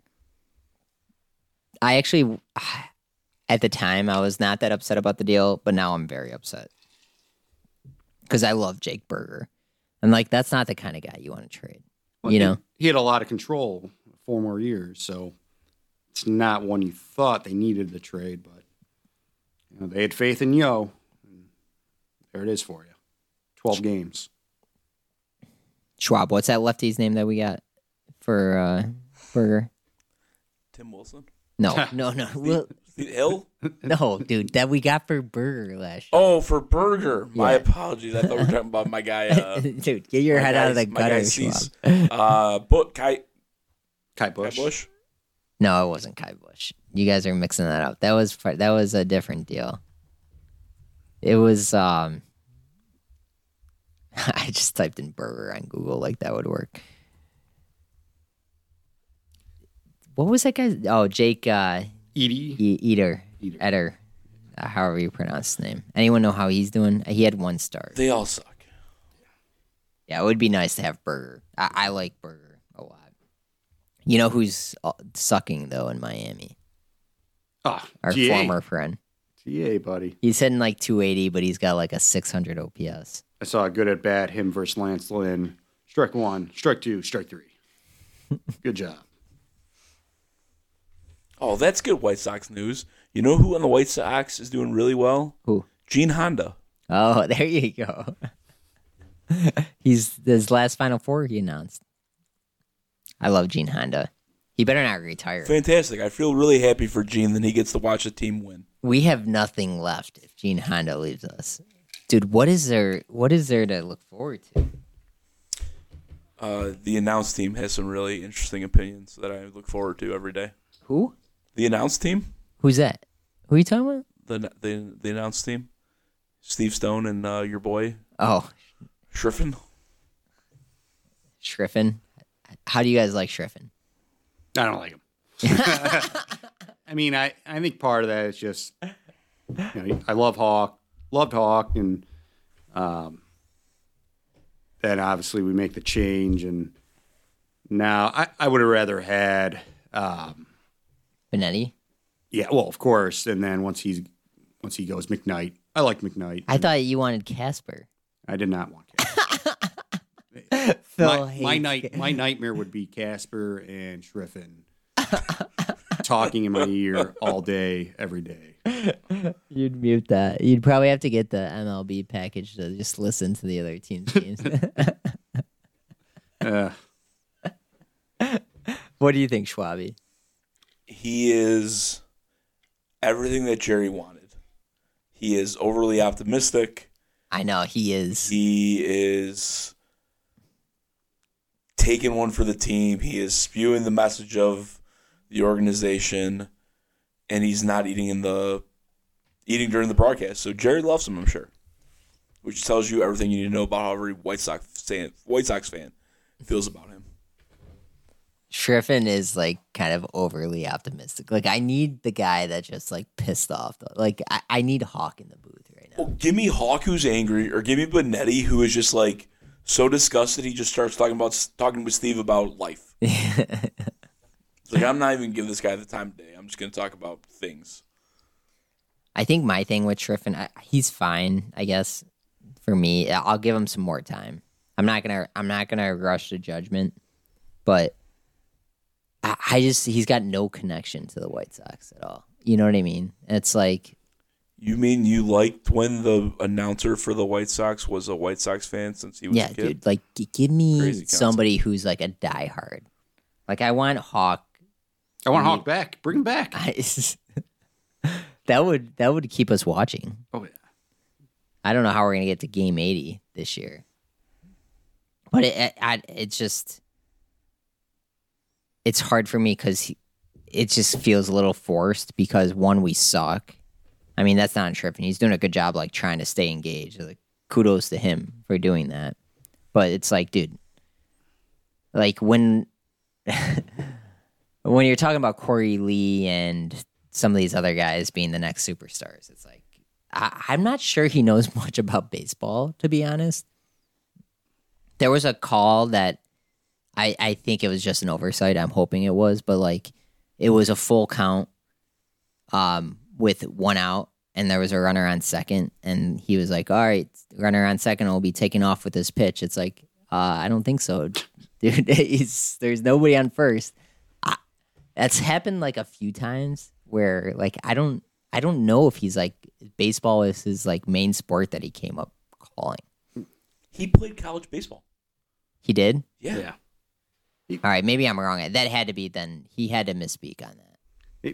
I actually, at the time, I was not that upset about the deal, but now I'm very upset. Because I love Jake Berger. And, like, that's not the kind of guy you want to trade. Well, You know? he had a lot of control 4 more years, so it's not one you thought they needed the trade, but you know, they had faith in Yo. And there it is for you. 12 games. Schwab, what's that lefty's name that we got for Berger? Tim Wilson? No. Well, Steve Hill? no, dude, that we got for Berger last year. Oh, for Burger. My Yeah. apologies. I thought we were talking about my guy. Dude, get your head out of the my guy gutter, Cease. Schwab. Kai Kai Bush. Bush. No, it wasn't Kai Bush. You guys are mixing that up. That was a different deal. It was I just typed in burger on Google like that would work. What was that guy? Oh, Jake Edie. Eder. Eder. However you pronounce his name. Anyone know how he's doing? He had 1 start. They all suck. Yeah, it would be nice to have Berger. I like Berger a lot. You know who's sucking, though, in Miami? Oh, Our GA. former friend. GA, buddy. He's hitting like 280, but he's got like a 600 OPS. I saw a good at bat, him versus Lance Lynn. Strike 1, strike 2, strike 3. Good job. Oh, that's good White Sox news. You know who on the White Sox is doing really well? Who? Gene Honda. Oh, there you go. His last Final Four he announced. I love Gene Honda. He better not retire. Fantastic. I feel really happy for Gene that he gets to watch the team win. We have nothing left if Gene Honda leaves us. Dude, what is there to look forward to? The announce team has some really interesting opinions that I look forward to every day. Who? The announce team? Who's that? Who are you talking about? The announce team? Steve Stone and your boy Oh, Schriffen. Schriffen. How do you guys like Schriffen? I don't like him. I mean, I think part of that is just, I loved Hawk, and then obviously we make the change, and now I would have rather had, Benetti? yeah, well, of course, and then once he goes, McKnight. I like McKnight. I thought you wanted Casper. I did not want Casper. Phil my nightmare would be Casper and Schriffen talking in my ear all day, every day. You'd mute that. You'd probably have to get the MLB package to just listen to the other team's games. What do you think, Schwabi? He is everything that Jerry wanted. He is overly optimistic. I know, he is. He is taking one for the team. He is spewing the message of the organization, and he's not eating during the broadcast. So Jerry loves him, I'm sure, which tells you everything you need to know about how every White Sox fan feels about him. Schriffen is like kind of overly optimistic. Like, I need the guy that just like pissed off. Though. Like, I need Hawk in the booth right now. Well, give me Hawk who's angry, or give me Benetti who is just like so disgusted he just starts talking with Steve about life. It's like, I'm not even giving this guy the time of day. I'm just going to talk about things. I think my thing with Schriffen, he's fine, I guess. For me, I'll give him some more time. I'm not gonna rush to judgment, but he's got no connection to the White Sox at all. You know what I mean? It's like, you mean you liked when the announcer for the White Sox was a White Sox fan since he was a kid? Yeah, dude. Like, give me Crazy somebody who's like a diehard. Like, I want Hawk. I want Hawk back. Bring him back. That would keep us watching. Oh, yeah. I don't know how we're going to get to Game 80 this year. But it's just... It's hard for me because it just feels a little forced because, one, we suck. I mean, that's not Schriffen. He's doing a good job, like, trying to stay engaged. Like, kudos to him for doing that. But it's like, dude, like, when you're talking about Corey Lee and some of these other guys being the next superstars, it's like, I'm not sure he knows much about baseball, to be honest. There was a call that I think it was just an oversight. I'm hoping it was, but like, it was a full count with 1 out, and there was a runner on second, and he was like, all right, runner on second will be taking off with this pitch. It's like, I don't think so, dude. There's nobody on first. That's happened like a few times where like I don't know if he's like, baseball is his like main sport that he came up calling. He played college baseball. He did? Yeah. All right, maybe I'm wrong. That had to be then. He had to misspeak on that.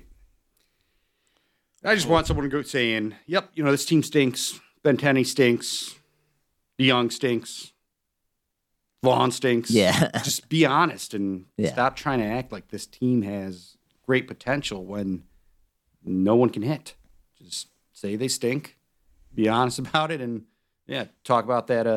I just want someone to go saying, yep, this team stinks. Benintendi stinks. DeYoung stinks. Vaughn stinks. Yeah. Just be honest and Yeah. stop trying to act like this team has great potential when no one can hit. Just say they stink. Be honest about it, and talk about that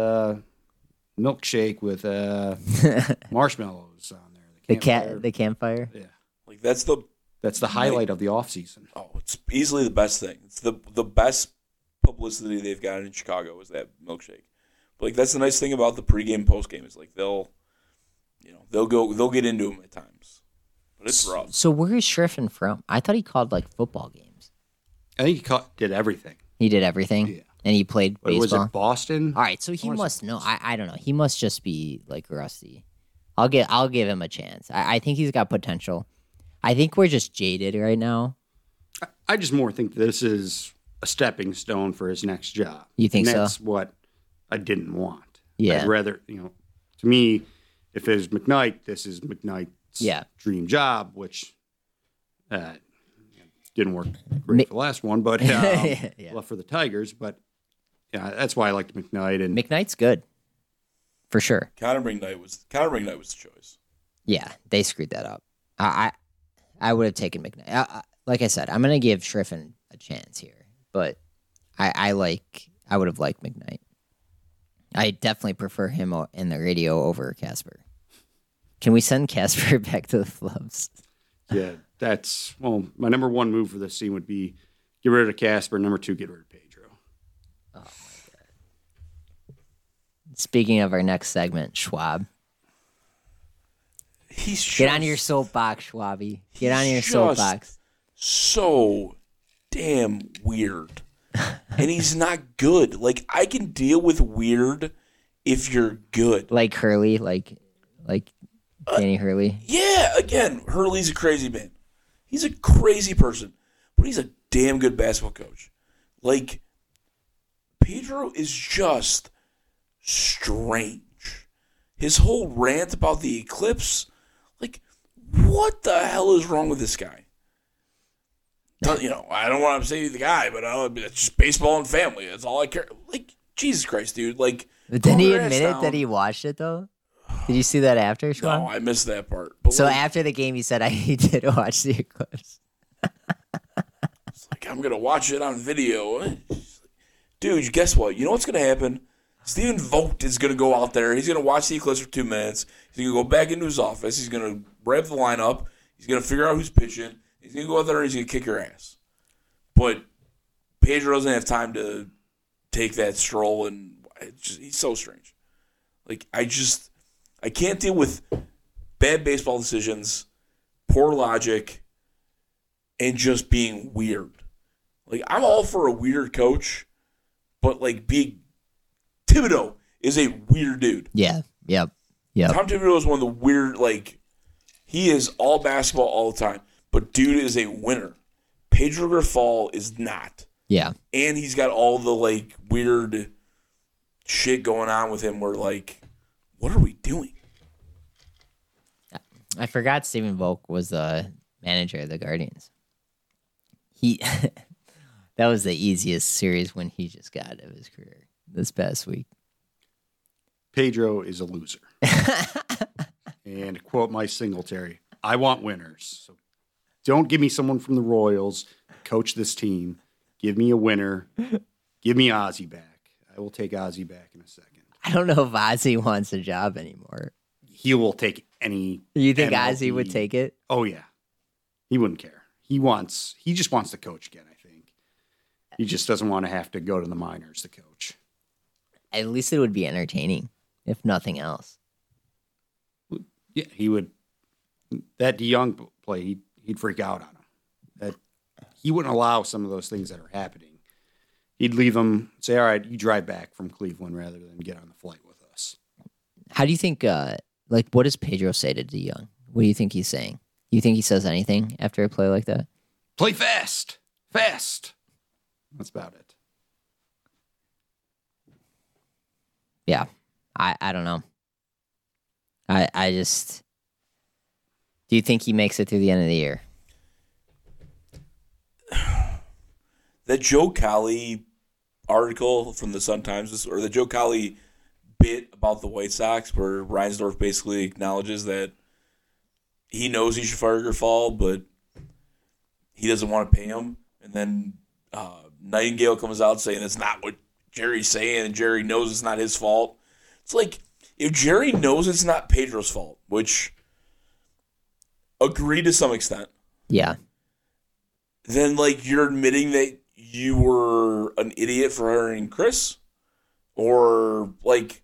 milkshake with marshmallows on there. The campfire. Yeah. Like Like that's the highlight of the offseason. Oh, it's easily the best thing. It's the best publicity they've gotten in Chicago is that milkshake. But like that's the nice thing about the pregame, postgame is like they'll get into them at times, but it's rough. So where is Schriffen from? I thought he called like football games. I think he did everything. He did everything, Yeah. and he played But was baseball. it Boston? All right, so he must know. I don't know. He must just be like rusty. I'll give him a chance. I think he's got potential. I think we're just jaded right now. I just more think this is a stepping stone for his next job. You think and so? That's what I didn't want. Yeah. I'd rather, to me, if it was McKnight, this is McKnight's dream job, which didn't work great for the last one, but left for the Tigers. But yeah, that's why I liked McKnight. And McKnight's good, for sure. Connor McKnight was the choice. Yeah, they screwed that up. I would have taken McKnight. Like I said, I'm gonna give Schriffen a chance here, but I would have liked McKnight. I definitely prefer him in the radio over Casper. Can we send Casper back to the Flubs? Yeah, my number one move for this team would be get rid of Casper. Number two, get rid of Pedro. Oh my god! Speaking of our next segment, Schwab. Get on your soapbox, Schwabby. Get on your soapbox. So damn weird. And he's not good. Like, I can deal with weird if you're good. Like Hurley, like Danny Hurley. Yeah, again, Hurley's a crazy man. He's a crazy person, but he's a damn good basketball coach. Like, Pedro is just strange. His whole rant about the eclipse, like, what the hell is wrong with this guy? I don't want to say the guy, but it's just baseball and family. That's all I care. Like, Jesus Christ, dude. Like, didn't he admit it that he watched it though? Did you see that after, Schwab? No, I missed that part. But so after the game, he said he did watch the eclipse. It's like, I'm gonna watch it on video, dude. Guess what? You know what's gonna happen? Stephen Vogt is gonna go out there. He's gonna watch the eclipse for 2 minutes. He's gonna go back into his office. He's gonna wrap the lineup. He's gonna figure out who's pitching. He's going to go out there and he's going to kick your ass. But Pedro doesn't have time to take that stroll, and he's so strange. Like, I can't deal with bad baseball decisions, poor logic, and just being weird. Like, I'm all for a weird coach, but, like, Thibodeau is a weird dude. Yeah, yep. Tom Thibodeau is one of the weird, like, he is all basketball all the time. But dude is a winner. Pedro Grifol is not. Yeah. And he's got all the, like, weird shit going on with him where, like, what are we doing? I forgot Stephen Volk was the manager of the Guardians. That was the easiest series win he just got of his career this past week. Pedro is a loser. And to quote Mike Singletary, I want winners. So don't give me someone from the Royals, coach this team. Give me a winner. Give me Ozzie back. I will take Ozzie back in a second. I don't know if Ozzie wants a job anymore. He will take any. You think MLB. Ozzie would take it? Oh, yeah. He wouldn't care. He just wants to coach again, I think. He just doesn't want to have to go to the minors to coach. At least it would be entertaining, if nothing else. Yeah, he would. That DeYoung play, he'd freak out on him. That he wouldn't allow some of those things that are happening. He'd leave them, say, all right, you drive back from Cleveland rather than get on the flight with us. How do you think, what does Pedro say to DeYoung? What do you think he's saying? You think he says anything after a play like that? Play fast. Fast. That's about it. Yeah. I don't know. I just... Do you think he makes it through the end of the year? That Joe Cowley article from the Sun-Times, or the Joe Cowley bit about the White Sox, where Reinsdorf basically acknowledges that he knows he should fire Grifol, but he doesn't want to pay him. And then Nightingale comes out saying that's not what Jerry's saying, and Jerry knows it's not his fault. It's like, if Jerry knows it's not Pedro's fault, which agree to some extent, Yeah. then like you're admitting that you were an idiot for hiring Chris, or like,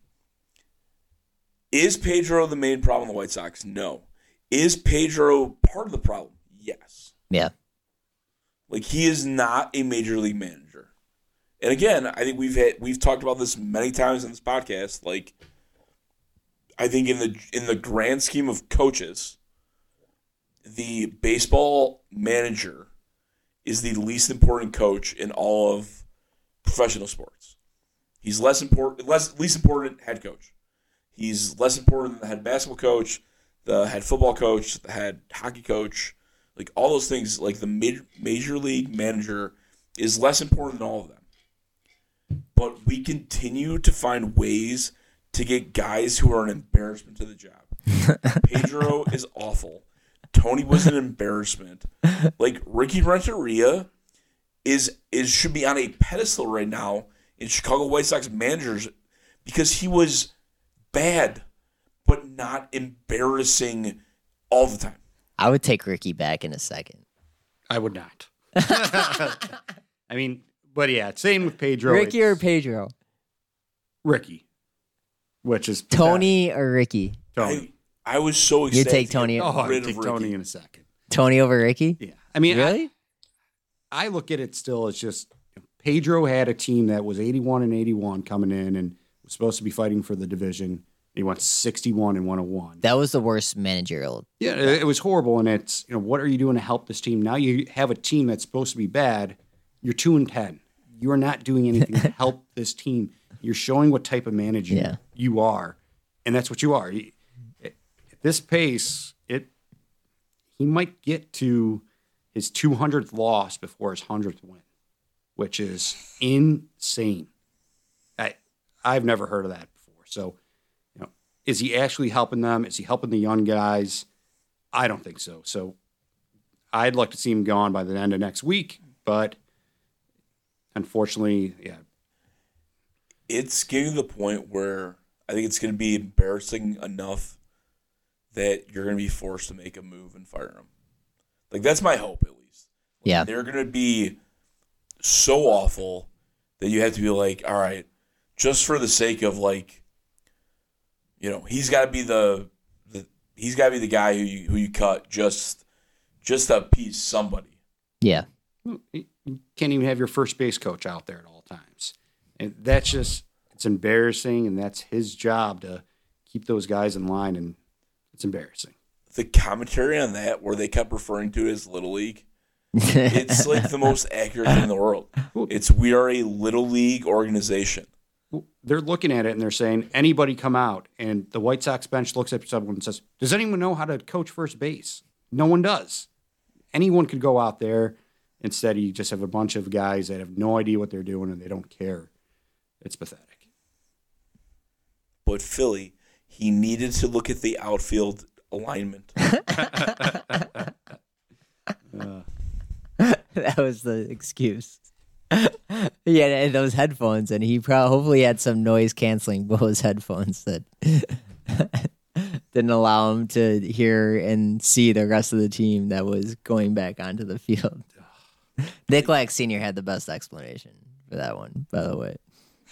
is Pedro the main problem in the White Sox? No. Is Pedro part of the problem? Yes. Yeah. Like, he is not a major league manager. And again, I think we've talked about this many times in this podcast. Like, I think in the grand scheme of coaches, the baseball manager is the least important coach in all of professional sports. He's least important head coach. He's less important than the head basketball coach, the head football coach, the head hockey coach. Like, all those things, like the major league manager is less important than all of them. But we continue to find ways to get guys who are an embarrassment to the job. Pedro is awful. Tony was an embarrassment. Like, Ricky Renteria should be on a pedestal right now in Chicago White Sox managers because he was bad, but not embarrassing all the time. I would take Ricky back in a second. I would not. I mean, but yeah, same with Pedro. Ricky or Pedro? Ricky, which is Tony or Ricky? Tony. I was so excited. You take Tony. I'd take Tony in a second. Tony over Ricky? Yeah. I mean, really? I look at it still as just Pedro had a team that was 81-81 coming in and was supposed to be fighting for the division. He went 61-101. That was the worst managerial. Yeah, it was horrible. And it's, what are you doing to help this team? Now you have a team that's supposed to be bad. You're 2-10. You are not doing anything to help this team. You're showing what type of manager you are, and that's what you are. At this pace, he might get to his 200th loss before his 100th win, which is insane. I've never heard of that before. So, is he actually helping them? Is he helping the young guys? I don't think so. So, I'd like to see him gone by the end of next week, but unfortunately, yeah. It's getting to the point where I think it's going to be embarrassing enough that you're going to be forced to make a move and fire him. Like, that's my hope, at least. Yeah. They're going to be so awful that you have to be like, all right, just for the sake of, like, he's got to be the guy who you cut just to appease somebody. Yeah. You can't even have your first base coach out there at all times. And that's just, it's embarrassing, and that's his job to keep those guys in line, and it's embarrassing. The commentary on that, where they kept referring to it as Little League, it's like the most accurate thing in the world. We are a Little League organization. They're looking at it, and they're saying, anybody come out, and the White Sox bench looks at someone and says, does anyone know how to coach first base? No one does. Anyone could go out there. Instead, you just have a bunch of guys that have no idea what they're doing, and they don't care. It's pathetic. But Philly, he needed to look at the outfield alignment. That was the excuse. Yeah, and those headphones, and he hopefully had some noise canceling Bose headphones that didn't allow him to hear and see the rest of the team that was going back onto the field. Nick Lack Sr. had the best explanation for that one, by the way.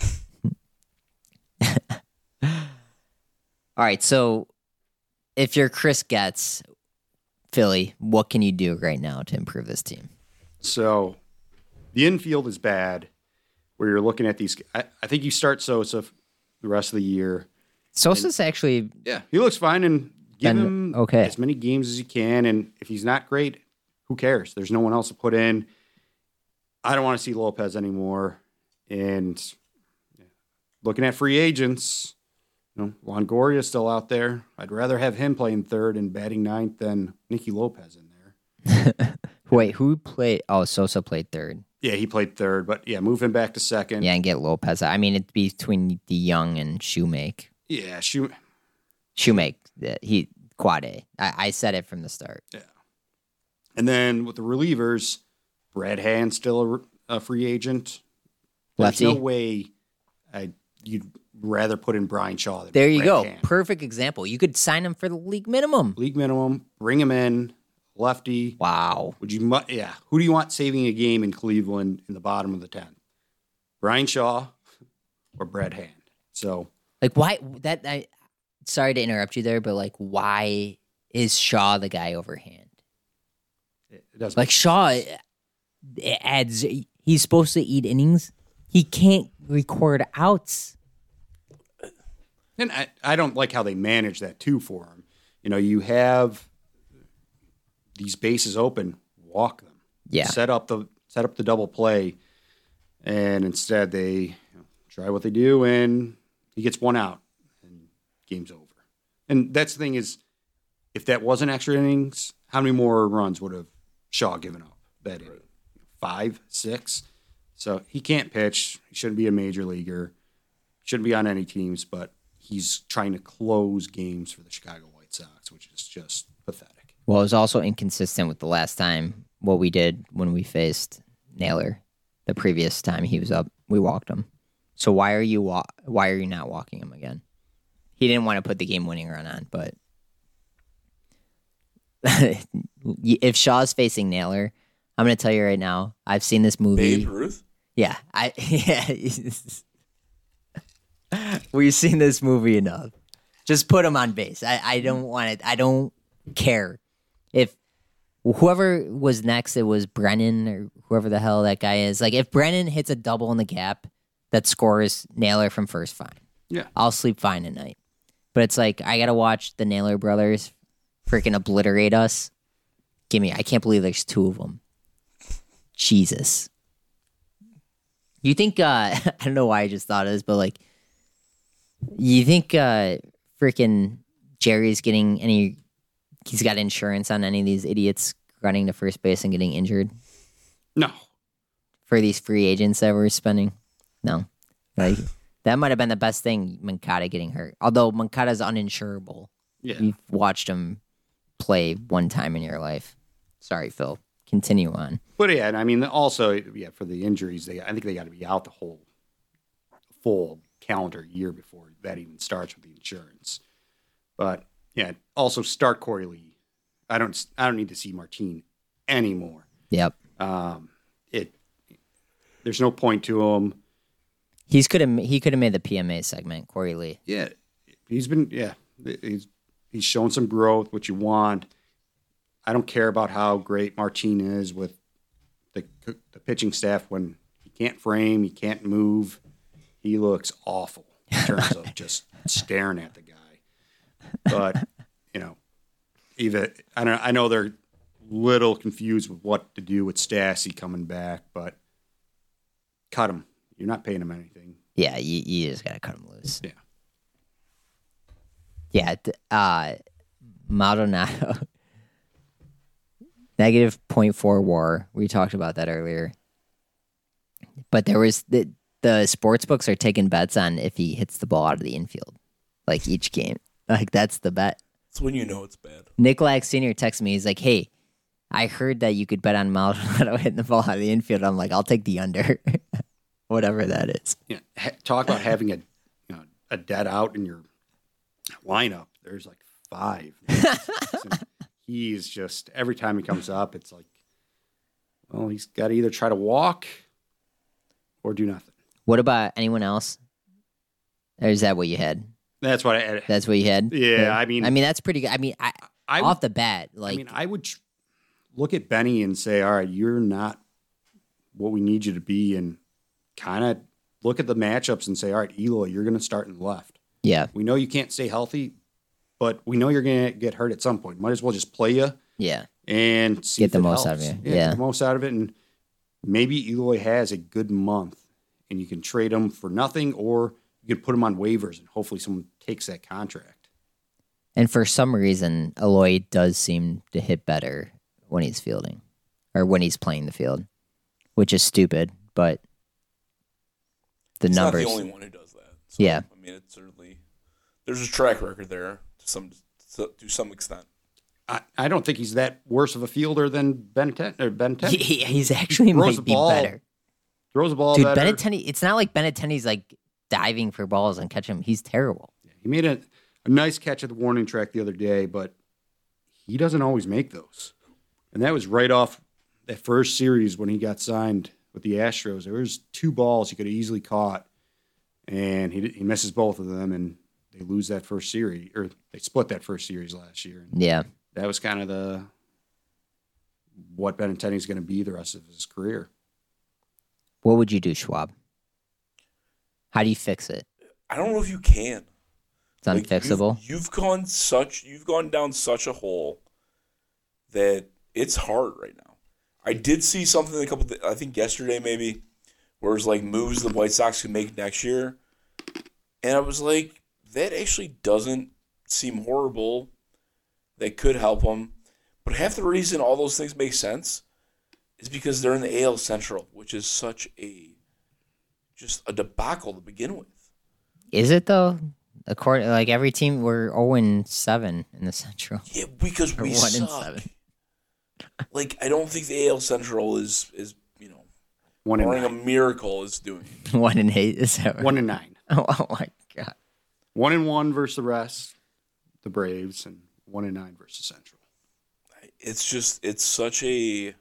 All right, so if you're Chris Getz, Philly, what can you do right now to improve this team? So the infield is bad, where you're looking at these. I think you start Sosa the rest of the year. Sosa's actually... Yeah, he looks fine, and give him okay. as many games as you can, and if he's not great, who cares? There's no one else to put in. I don't want to see Lopez anymore. And looking at free agents, Longoria is still out there. I'd rather have him playing third and batting ninth than Nicky Lopez in there. Wait, who played? Oh, Sosa played third. Yeah, he played third, but yeah, move him back to second. Yeah, and get Lopez. I mean, it'd be between DeYoung and Shoemake. Yeah, Shoemake. He quad A. I said it from the start. Yeah. And then with the relievers, Brad Hand's still a free agent. There's Lefty. no way you'd rather put in Brian Shaw. Than There you Brad go. Hand. Perfect example. You could sign him for the league minimum. League minimum. Bring him in. Lefty. Wow. Would you? Yeah. Who do you want saving a game in Cleveland in the bottom of the 10th? Brian Shaw or Brad Hand? So Like why that? Sorry to interrupt you there, but like why is Shaw the guy over Hand? it doesn't. Like Shaw it adds. He's supposed to eat innings. He can't record outs. And I don't like how they manage that too for him. You know, you have these bases open, walk them. Yeah. Set up the double play, and instead they try what they do, and he gets one out, and game's over. And that's the thing is, if that wasn't extra innings, how many more runs would have Shaw given up that inning? 5, 6. So he can't pitch. He shouldn't be a major leaguer. Shouldn't be on any teams, but he's trying to close games for the Chicago White Sox, which is just pathetic. Well, it was also inconsistent with the last time what we did when we faced Naylor. The previous time he was up, we walked him. So why are you not walking him again? He didn't want to put the game-winning run on, but if Shaw's facing Naylor, I'm going to tell you right now, I've seen this movie. Babe Ruth? Yeah, we've seen this movie enough. Just put him on base. I don't want it. I don't care if whoever was next. It was Brennan or whoever the hell that guy is. Like if Brennan hits a double in the gap that scores Naylor from first, fine. Yeah. I'll sleep fine at night. But it's like I gotta watch the Naylor brothers freaking obliterate us. I can't believe there's 2 of them. Jesus. You think, I don't know why I just thought of this, but like, you think freaking Jerry's getting he's got insurance on any of these idiots running to first base and getting injured No. for these free agents that we're spending? No. Like, that might have been the best thing, Moncada getting hurt. Although Moncada's uninsurable. Yeah. You've watched him play one time in your life. Sorry, Phil. Continue on. But yeah, and I mean, also, yeah, for the injuries, I think they got to be out the whole full calendar year before that even starts with the insurance. But yeah, also start Corey Lee. I don't need to see Martine anymore. Yep. There's no point to him. He could have made the PMA segment, Corey Lee. Yeah, he's shown some growth, what you want. I don't care about how great Martine is with the pitching staff when he can't frame, he can't move. He looks awful in terms of just staring at the guy. But, I know they're a little confused with what to do with Stassi coming back, but cut him. You're not paying him anything. Yeah, you just got to cut him loose. Yeah. Yeah, Maldonado. Negative 0.4 WAR. We talked about that earlier. But there was the sports books are taking bets on if he hits the ball out of the infield, like each game. Like that's the bet. That's when you know it's bad. Nick Lack Sr. texted me. He's like, "Hey, I heard that you could bet on Maldonado hitting the ball out of the infield." I'm like, "I'll take the under, whatever that is." Yeah. Talk about having a dead out in your lineup. There's like 5. He's just, every time he comes up, it's like, well, he's got to either try to walk or do nothing. What about anyone else? Or is that what you had? That's what I. That's what you had? Yeah, I mean, that's pretty good. I mean, off the bat, like, I would look at Benny and say, all right, you're not what we need you to be, and kind of look at the matchups and say, all right, Eloy, you're going to start in the left. Yeah. We know you can't stay healthy, but we know you're going to get hurt at some point. Might as well just play you. Yeah. And see get if the it most helps. out of you. Yeah, Yeah. get the most out of it. And maybe Eloy has a good month, and you can trade him for nothing, or you can put him on waivers, and hopefully someone takes that contract. And for some reason, Eloy does seem to hit better when he's fielding or when he's playing the field, which is stupid, but the He's numbers. not the only one who does that. So, Yeah. I mean, it's certainly there's a track record there to some extent. I don't think he's that worse of a fielder than Benintendi. He's actually Throws might the be ball better. Throws the ball Dude, better. Benintendi, it's not like Benintendi's like diving for balls and catching them. He's terrible. He made a nice catch at the warning track the other day, but he doesn't always make those. And that was right off that first series when he got signed with the Astros. There was 2 balls he could have easily caught, and he misses both of them, and they lose that first series, or they split that first series last year. And Yeah. that was kind of what Benintendi's going to be the rest of his career. What would you do, Schwab? How do you fix it? I don't know if you can. It's unfixable. You've gone down such a hole that it's hard right now. I did see something I think yesterday maybe, where it was like moves the White Sox can make next year, and I was like, that actually doesn't seem horrible. That could help them, but half the reason all those things make sense is because they're in the AL Central, which is such just a debacle to begin with. Is it though? According like every team, we're 0-7 in the Central. Yeah, because we 1-7. Like, I don't think the AL Central is 1-9. a miracle is doing it. 1-8 is that right? 1-9. Oh my god. 1-1 versus the rest, the Braves, and 1-9 versus Central. It's such a,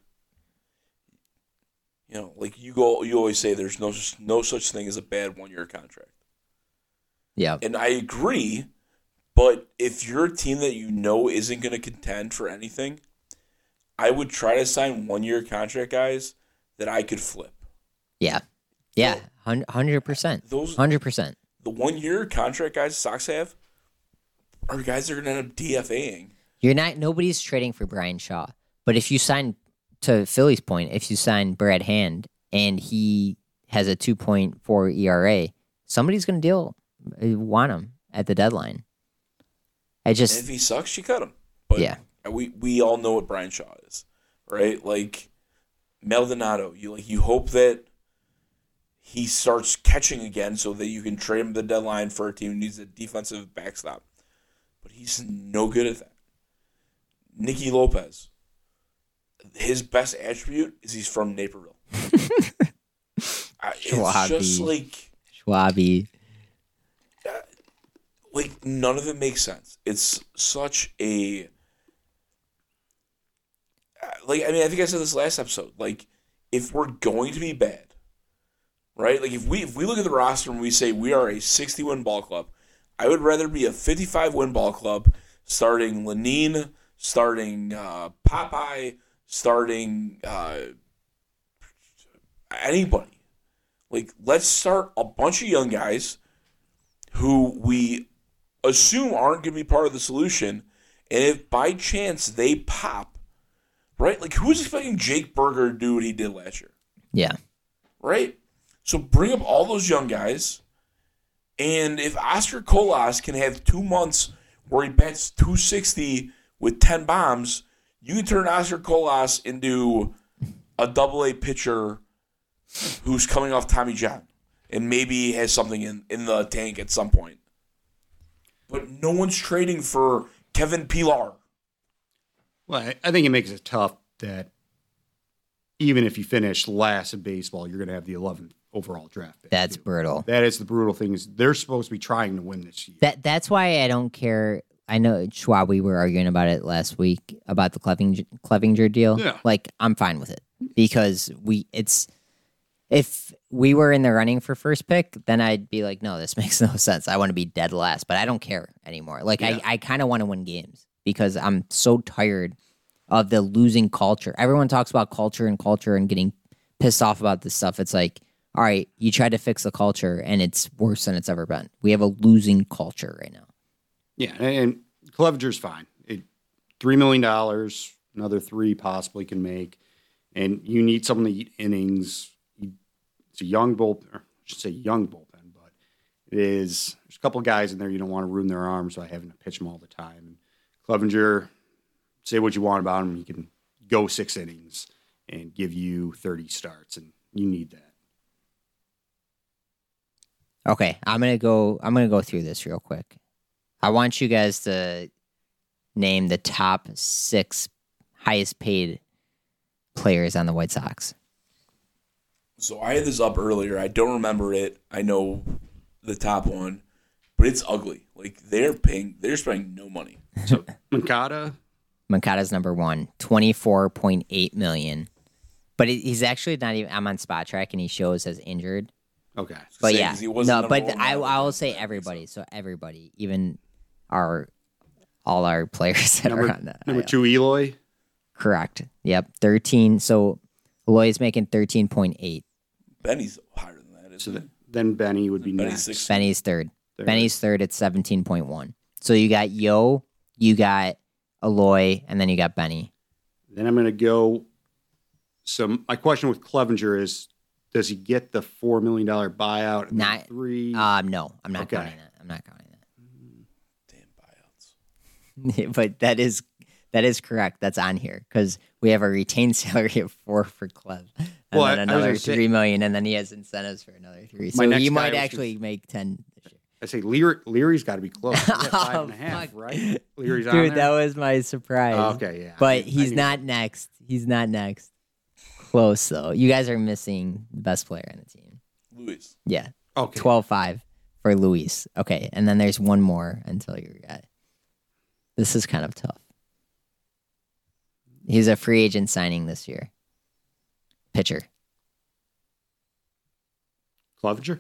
like you always say, there's no such thing as a bad 1-year contract. Yeah. And I agree, but if you're a team that isn't going to contend for anything, I would try to sign 1-year contract guys that I could flip. Yeah. Yeah. 100%. 100%. The 1-year contract guys the Sox have are guys that are going to end up DFAing. Nobody's trading for Brian Shaw. But if you sign, to Philly's point, if you sign Brad Hand and he has a 2.4 ERA, somebody's going to want him at the deadline. And if he sucks, you cut him. But yeah. We all know what Brian Shaw is, right? Like Maldonado, you hope that he starts catching again so that you can trade him the deadline for a team who needs a defensive backstop. But he's no good at that. Nicky Lopez, his best attribute is he's from Naperville. It's just like Schwabi. Like, none of it makes sense. It's such a... I think I said this last episode. Like, if we're going to be bad, right? Like, if we look at the roster and we say we are a 60-win ball club, I would rather be a 55-win ball club starting Lenine, starting Popeye, starting anybody. Like, let's start a bunch of young guys who we assume aren't going to be part of the solution, and if by chance they pop, right? Like, who was expecting Jake Berger to do what he did last year? Yeah. Right? So bring up all those young guys, and if Oscar Colas can have 2 months where he bats 260 with 10 bombs, you can turn Oscar Colas into a AA pitcher who's coming off Tommy John and maybe has something in the tank at some point. But no one's trading for Kevin Pillar. Well, I think it makes it tough that even if you finish last in baseball, you're going to have the 11th overall draft pick. That's brutal. That is the brutal thing. Is they're supposed to be trying to win this year. That's why I don't care. I know, Schwab, we were arguing about it last week about the Clevinger deal. Yeah. Like, I'm fine with it because if we were in the running for first pick, then I'd be like, no, this makes no sense. I want to be dead last, but I don't care anymore. Like, yeah. I kind of want to win games because I'm so tired of the losing culture. Everyone talks about culture and getting pissed off about this stuff. It's like, all right, you tried to fix the culture and it's worse than it's ever been. We have a losing culture right now. Yeah, and Clevinger's fine. $3 million, another $3 million possibly can make, and you need someone to eat innings. It's a young bullpen, or I should say young bullpen, but there's a couple of guys in there you don't want to ruin their arms by having to pitch them all the time. And Clevinger, say what you want about him, he can go 6 innings and give you 30 starts, and you need that. Okay, I'm gonna go through this real quick. I want you guys to name the top 6 highest paid players on the White Sox. So I had this up earlier. I don't remember it. I know the top one, but it's ugly. Like they're spending no money. So Moncada, Moncada's number one, 24.8 million. But he's actually not even. I'm on Spot Track and he shows as injured. okay. But Say, yeah, 'cause he wasn't no. But number one I now, will but say I think everybody. So everybody, even all our players that Number, are on that. number 2, Eloy. Correct. Yep. 13. So Eloy's making 13.8. Benny's higher than that, So isn't then Benny would be Benny's next. 6. Benny's third. Third. Benny's third at 17.1. So you got Yo, you got Eloy, and then you got Benny. Then I'm going to go. So my question with Clevenger is, does he get the $4 million buyout? And then Not- 3. No, I'm not Okay. counting that. I'm not counting Damn buyouts. that. But that is correct. That's on here because we have a retained salary of 4 for Clev, and Well, then I was another gonna say- $3 million, and then he has incentives for another 3. My So next he guy might was actually make 10 this year. I say Leary's got to be close. He's at 5.5, fuck. right? Leary's on Dude, there. that was my surprise. Oh, okay, yeah. But I he's knew not that. next. He's not next. Close though. You guys are missing the best player on the team. Luis. Yeah. Okay. 12-5 for Luis. Okay, and then there's one more until your guy. This is kind of tough. He's a free agent signing this year. Pitcher. Clevenger.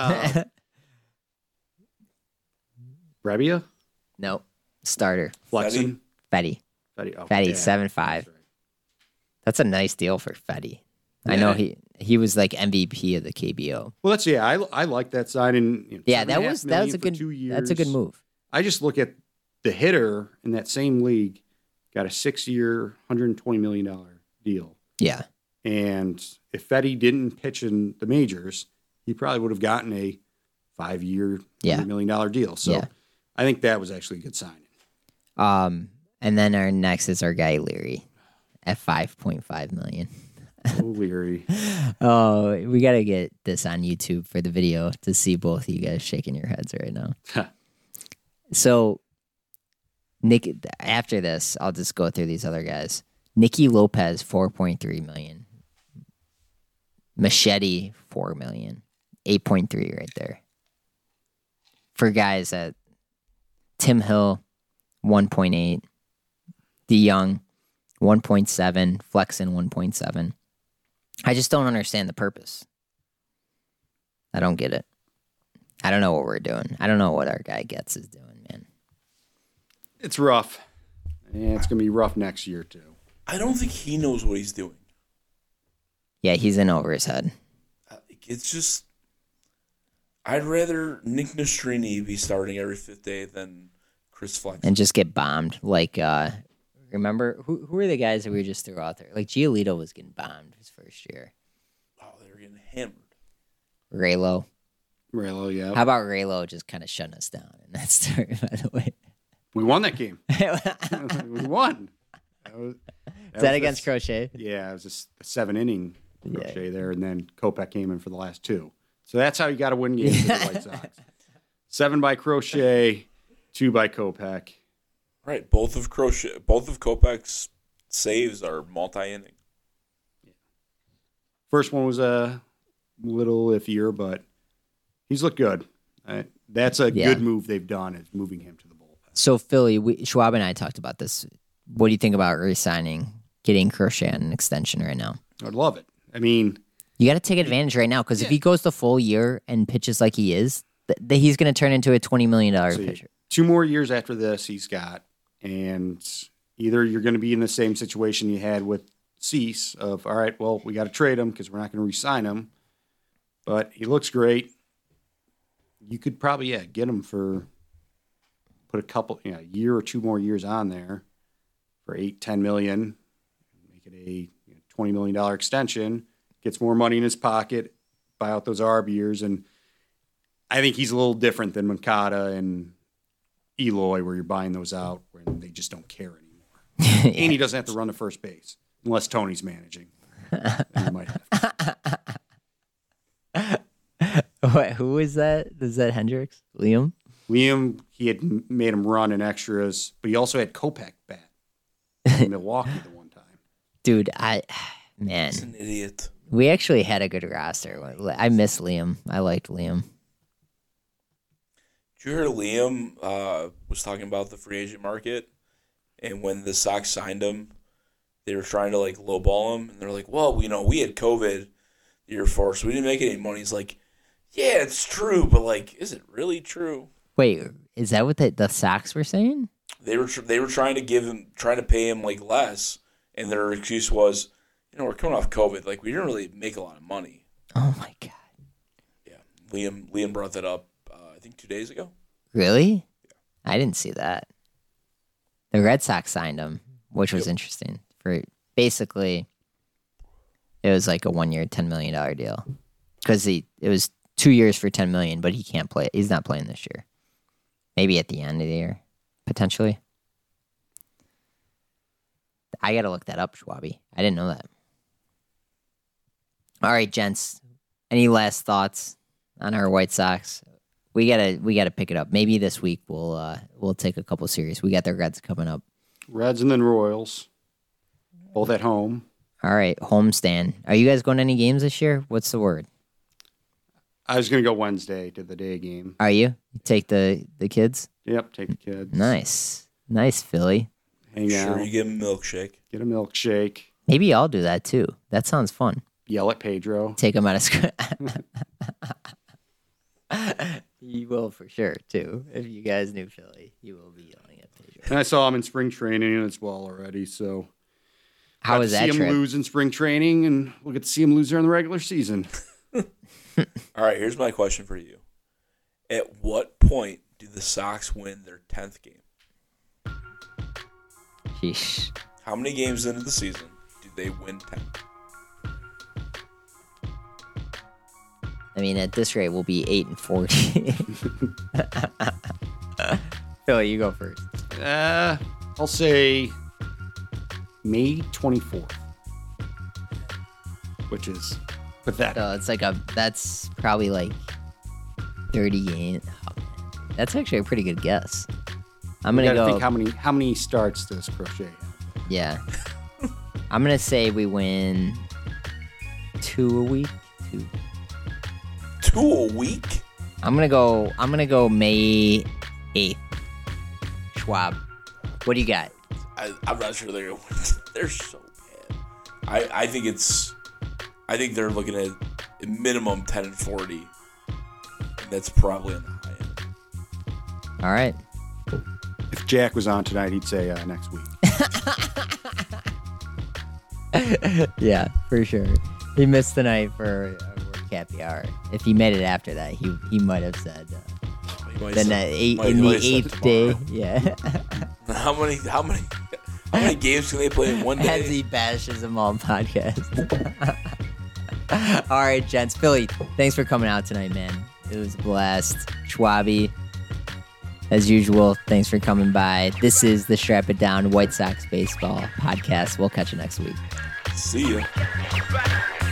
Brebbia. Nope. Starter. Flexen. Fetty. Fetty. Oh, Fetty, yeah, 7.5. that's right. That's a nice deal for Fetty. I know he was like MVP of the KBO. Well, I like that signing. Yeah, that $7.5 was million a for good 2 years. that's a good move. I just look at the hitter in that same league got a 6-year, $120 million deal. Yeah. And if Fetty didn't pitch in the majors, he probably would have gotten a 5-year, Yeah. $100 million deal. So Yeah. I think that was actually a good signing. And then our next is our guy Leary at 5.5 million. Oh, Leary. Oh, we got to get this on YouTube for the video to see both of you guys shaking your heads right now. So, Nick, after this, I'll just go through these other guys. Nicky Lopez, 4.3 million. Machete, 4 million. 8.3 right there. For guys at Tim Hill, 1.8. DeYoung, 1.7. Flexen, 1.7. I just don't understand the purpose. I don't get it. I don't know what we're doing. I don't know what our guy Getz is doing, man. It's rough. And it's going to be rough next year, too. I don't think he knows what he's doing. Yeah, he's in over his head. It's just, I'd rather Nick Nastrini be starting every 5th day than Chris Flex. And just get bombed. Like, remember, who were the guys that we just threw out there? Like, Giolito was getting bombed his first year. Oh, they were getting hammered. Raylo. Raylo, yeah. How about Raylo just kind of shutting us down in that story, by the way? We won that game. We won. Is that against this- Crochet? Yeah, it was just a 7-inning Yeah. Crochet there, and then Kopech came in for the last 2. So that's how you got to win games with the White Sox. 7 by Crochet, 2 by Kopech. Right, both of Kopech's saves are multi-inning. First one was a little iffier, but he's looked good. That's a Yeah. good move they've done, is moving him to the bullpen. So, Philly, Schwab and I talked about this. What do you think about re-signing, getting Crochet on an extension right now? I'd love it. I mean, You got to take advantage right now because if he goes the full year and pitches like he is, he's going to turn into a $20 million so pitcher. 2 more years after this he's got, and either you're going to be in the same situation you had with Cease of, all right, well, we got to trade him because we're not going to re-sign him, but he looks great. You could probably, get him for, put a couple, a year or 2 more years on there for $8-10 million, make it a $20 million extension, gets more money in his pocket, buy out those ARB years, and I think he's a little different than Moncada and Eloy, where you're buying those out when they just don't care anymore. And he doesn't have to run to first base unless Tony's managing. Then he might have. What, who is that? Is that Hendricks? Liam? Liam, he had made him run in extras, but he also had Kopech bat in Milwaukee the one time. Dude, man, He's an idiot. we actually had a good roster. I miss Liam. I liked Liam. Did you hear Liam was talking about the free agent market, and when the Sox signed him, they were trying to like lowball him, and they're like, "Well, we had COVID the year before, so we didn't make any money." He's like, "Yeah, it's true, but like, is it really true?" Wait, is that what the Sox were saying? They were trying to pay him like less, and their excuse was, we're coming off COVID, like we didn't really make a lot of money. Oh my god! Yeah, Liam brought that up, I think 2 days ago. Really? Yeah. I didn't see that. The Red Sox signed him, which was interesting. For basically, it was like a 1 year, $10 million deal because it was 2 years for $10 million, but he can't play. He's not playing this year. Maybe at the end of the year, potentially. I got to look that up, Schwabi. I didn't know that. All right, gents. Any last thoughts on our White Sox? We gotta pick it up. Maybe this week we'll take a couple series. We got the Reds coming up. Reds and then Royals, both at home. All right, homestand. Are you guys going to any games this year? What's the word? I was going to go Wednesday to the day game. Are you? You take the kids? Yep, take the kids. Nice, Philly. Hang out. Sure, you get a milkshake. Get a milkshake. Maybe I'll do that too. That sounds fun. Yell at Pedro. Take him out of school. You will for sure too. If you guys knew Philly, you will be yelling at Pedro. And I saw him in spring training as well already. So how was that see him trip? lose in spring training, and we'll get to see him lose during the regular season. All right, here's my question for you. At what point do the Sox win their 10th game? Sheesh. How many games into the season do they win 10? I mean, at this rate, we'll be 8-40. Philly, you go first. I'll say May 24th, which is pathetic. So it's like that's probably like 30 games. Oh, that's actually a pretty good guess. I'm You gonna gotta go. think how many starts does Crochet have? Yeah, I'm gonna say we win 2 a week. 2 a week? I'm gonna go May 8th. Schwab, what do you got? I'm not sure they're going to win. They're so bad. I think they're looking at a minimum 10-40. And that's probably on the high end. All right. If Jack was on tonight, he'd say next week. Yeah, for sure. He missed the night for work happy hour. If he made it after that, he might have said in the 8th day. Yeah. How many games can they play in one As day? he bashes them all podcast. All right, gents. Philly, thanks for coming out tonight, man. It was a blast. Schwabi, as usual, thanks for coming by. This is the Strap It Down White Sox Baseball podcast. We'll catch you next week. See ya.